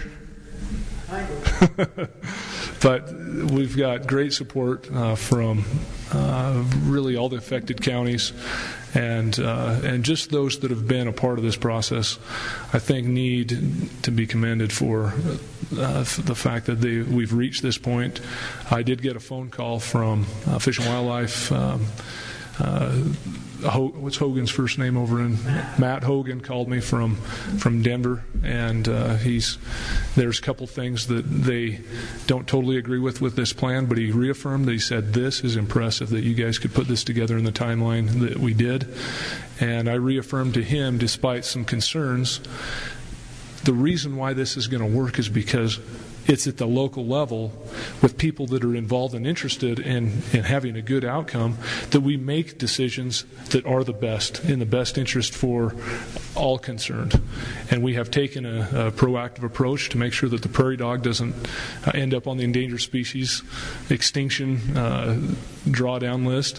But we've got great support from really all the affected counties, and just those that have been a part of this process, I think, need to be commended for the fact that we've reached this point. I did get a phone call from Fish and Wildlife. What's Hogan's first name over in? Matt Hogan called me from Denver, and there's a couple things that they don't totally agree with this plan, but he reaffirmed that he said, this is impressive that you guys could put this together in the timeline that we did. And I reaffirmed to him, despite some concerns, the reason why this is going to work is because it's at the local level with people that are involved and interested in having a good outcome that we make decisions that are the best, in the best interest for all concerned. And we have taken a proactive approach to make sure that the prairie dog doesn't end up on the endangered species extinction drawdown list,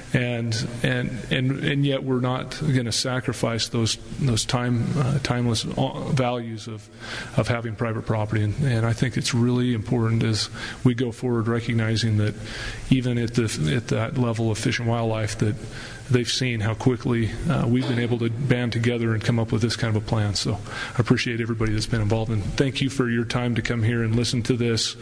and yet we're not going to sacrifice those timeless values of having private property. And I think it's really important as we go forward, recognizing that even at that level of Fish and Wildlife, that they've seen how quickly we've been able to band together and come up with this kind of a plan. So I appreciate everybody that's been involved, and thank you for your time to come here and listen to these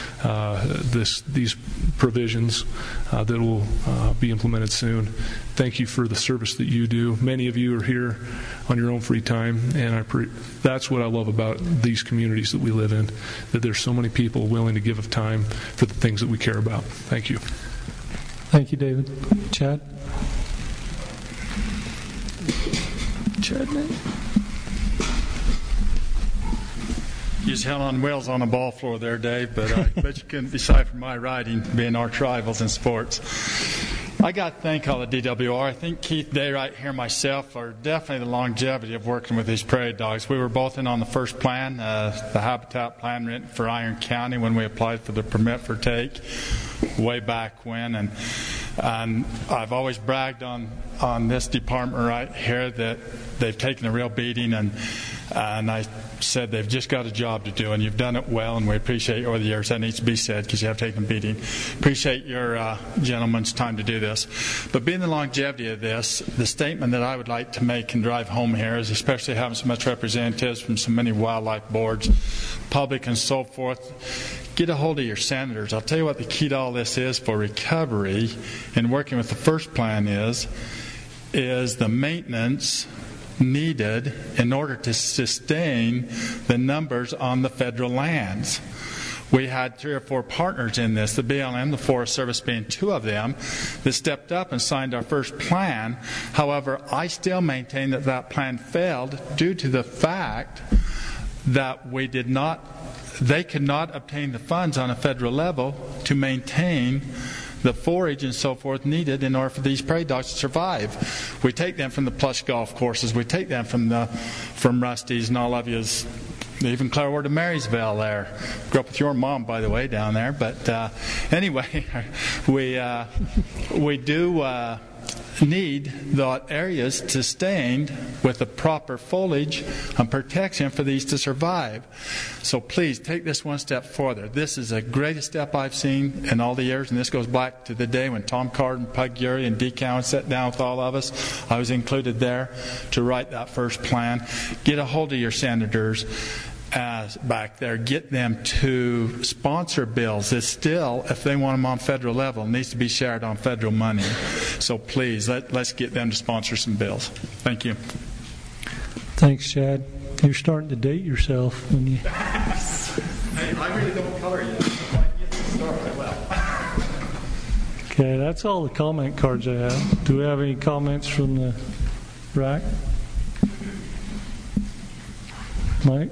provisions that will be implemented soon. Thank you for the service that you do. Many of you are here on your own free time, and that's what I love about these communities that we live in, that there's so many people willing to give of time for the things that we care about. Thank you. Thank you, David. Chad? You just held on wheels on the ball floor there, Dave, but I bet you couldn't decipher my writing, being arch rivals in sports. I got to thank all the DWR. I think Keith Day right here, myself, are definitely the longevity of working with these prairie dogs. We were both in on the first plan, the habitat plan written for Iron County when we applied for the permit for take way back when. And I've always bragged on this department right here that they've taken a real beating, and I said they've just got a job to do, and you've done it well, and we appreciate you over the years. That needs to be said because you have taken a beating. Appreciate your gentlemen's time to do this. But being the longevity of this, the statement that I would like to make and drive home here is, especially having so much representatives from so many wildlife boards, public and so forth, get a hold of your senators. I'll tell you what the key to all this is for recovery and working with the first plan is the maintenance needed in order to sustain the numbers on the federal lands. We had 3 or 4 partners in this, the BLM, the Forest Service being 2 of them, that stepped up and signed our first plan. However, I still maintain that plan failed due to the fact that they could not obtain the funds on a federal level to maintain the forage and so forth needed in order for these prairie dogs to survive. We take them from the plush golf courses, we take them from Rusty's, and all of you's, even Clareward to Marysville there. Grew up with your mom, by the way, down there. But anyway, we do need the areas sustained with the proper foliage and protection for these to survive. So please take this one step further. This is the greatest step I've seen in all the years, and this goes back to the day when Tom Carden, Pug Urey, and Dee Cowan sat down with all of us. I was included there to write that first plan. Get a hold of your senators back there, get them to sponsor bills. It's still, if they want them on federal level, it needs to be shared on federal money. So please, let's get them to sponsor some bills. Thank you. Thanks, Chad. You're starting to date yourself when you... Hey, I really don't color yet. So I get to start right well. Okay, that's all the comment cards I have. Do we have any comments from the RAC? Mike?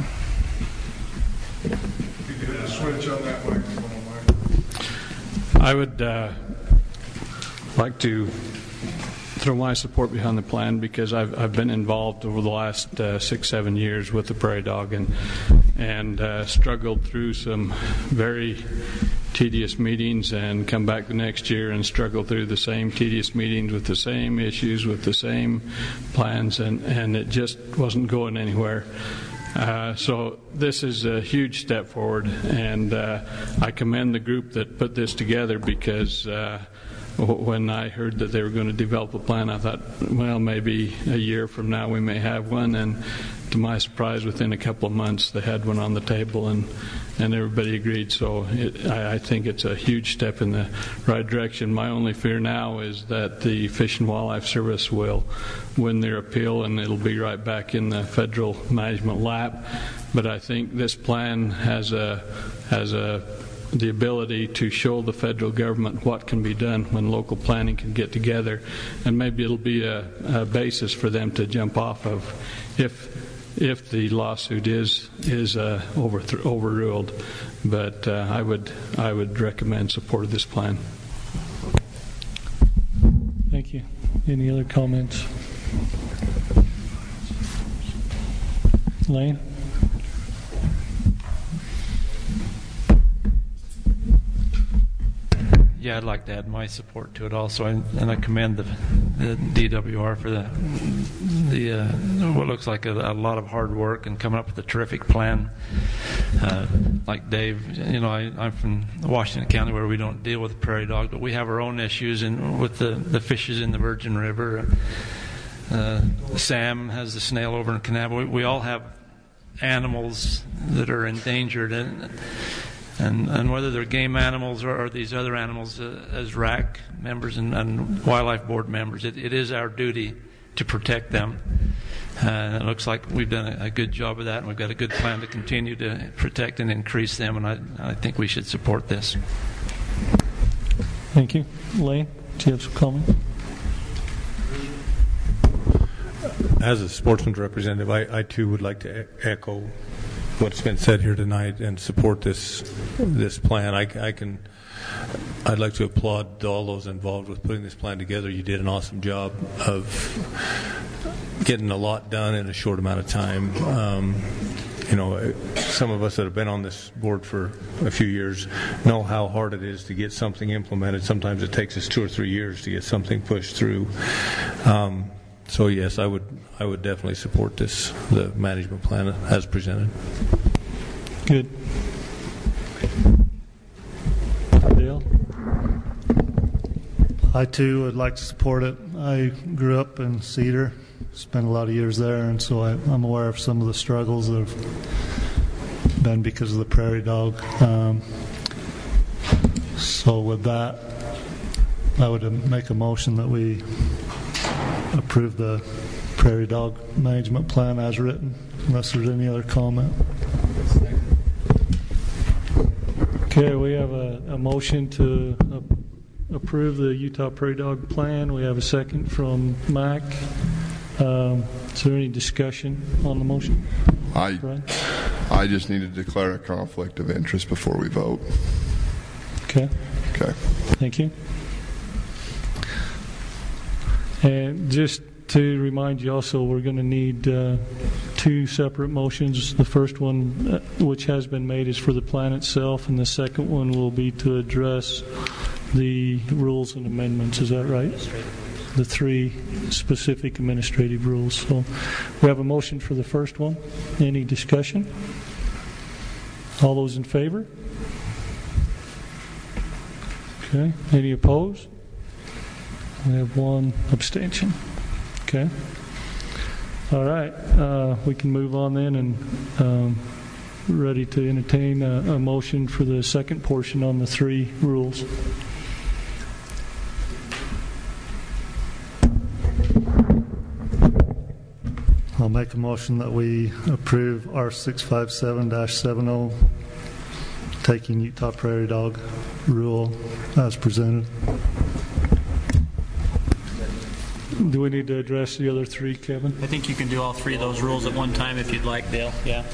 Switch on that microphone, Mike. I would like to throw my support behind the plan because I've been involved over the last 6-7 years with the prairie dog and struggled through some very tedious meetings and come back the next year and struggle through the same tedious meetings with the same issues, with the same plans, and it just wasn't going anywhere. So this is a huge step forward, and I commend the group that put this together because when I heard that they were going to develop a plan, I thought, well, maybe a year from now we may have one, and to my surprise, within a couple of months they had one on the table, and everybody agreed. So I think it's a huge step in the right direction. My only fear now is that the Fish and Wildlife Service will win their appeal and it'll be right back in the federal management lap. But I think this plan has the ability to show the federal government what can be done when local planning can get together, and maybe it'll be a basis for them to jump off of if the lawsuit is overruled. But I would recommend support of this plan. Thank you. Any other comments? Lane? Yeah, I'd like to add my support to it also, and I commend the DWR for the what looks like a lot of hard work and coming up with a terrific plan. Like Dave, I'm from Washington County where we don't deal with the prairie dog, but we have our own issues with the fishes in the Virgin River. Sam has the snail over in Kanab. We all have animals that are endangered, and whether they're game animals or these other animals, as RAC members and Wildlife Board members, it is our duty to protect them. And it looks like we've done a good job of that, and we've got a good plan to continue to protect and increase them, and I think we should support this. Thank you. Lane, do you have some comment? As a sportsman's representative, I too would like to echo what's been said here tonight and support this plan. I'd like to applaud all those involved with putting this plan together. You did an awesome job of getting a lot done in a short amount of time. Some of us that have been on this board for a few years know how hard it is to get something implemented. Sometimes it takes us 2 or 3 years to get something pushed through. So yes, I would definitely support the management plan as presented. Good. Dale? I too would like to support it. I grew up in Cedar, spent a lot of years there, and so I'm aware of some of the struggles that have been because of the prairie dog. So with that, I would make a motion that we approve the prairie dog management plan as written, unless there's any other comment. Okay, we have a motion to approve the Utah Prairie Dog Plan. We have a second from Mac. Is there any discussion on the motion? I just need to declare a conflict of interest before we vote. Okay. Okay. Thank you. And just to remind you also, we're going to need 2 separate motions. The first one, which has been made, is for the plan itself, and the second one will be to address the rules and amendments. Is that right? The 3 specific administrative rules. So we have a motion for the first one. Any discussion? All those in favor? Okay. Any opposed? We have 1 abstention. Okay. All right. We can move on then and ready to entertain a motion for the second portion on the 3 rules. I'll make a motion that we approve R657-70, taking Utah Prairie Dog rule as presented. Do we need to address the other 3, Kevin? I think you can do all 3 of those rules at one time if you'd like, Dale. Yeah.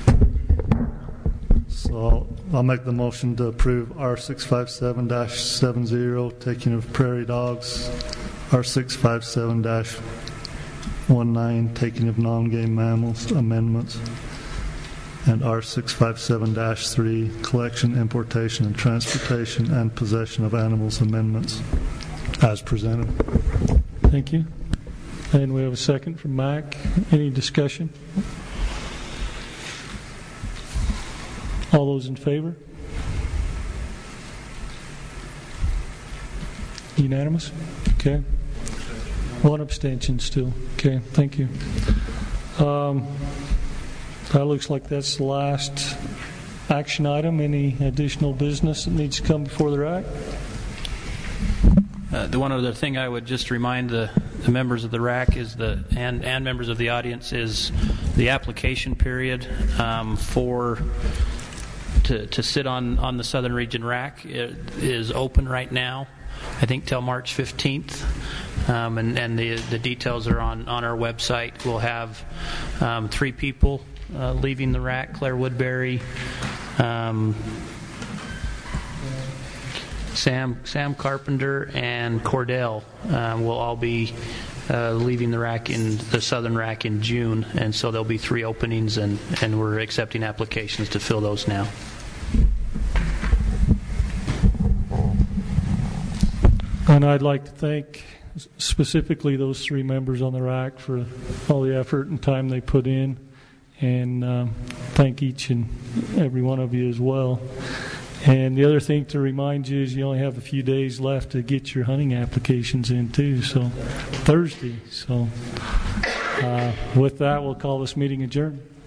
So I'll make the motion to approve R657-70, taking of prairie dogs, R657-19, taking of non-game mammals amendments, and R657-3, collection, importation, and transportation and possession of animals amendments, as presented. Thank you. And we have a second from Mac. Any discussion? All those in favor? Unanimous? Okay. One abstention still. Okay, thank you. That looks like that's the last action item. Any additional business that needs to come before the RAC? The one other thing I would just remind the members of the RAC is and members of the audience is the application period to sit on the Southern Region RAC is open right now, I think till March 15th, and the details are on our website. We'll have 3 people leaving the RAC: Claire Woodbury, Sam Carpenter, and Cordell will all be leaving the RAC in the Southern RAC in June, and so there'll be 3 openings, and we're accepting applications to fill those now. And I'd like to thank specifically those 3 members on the RAC for all the effort and time they put in, and thank each and every one of you as well. And the other thing to remind you is you only have a few days left to get your hunting applications in too, so Thursday. So with that, we'll call this meeting adjourned.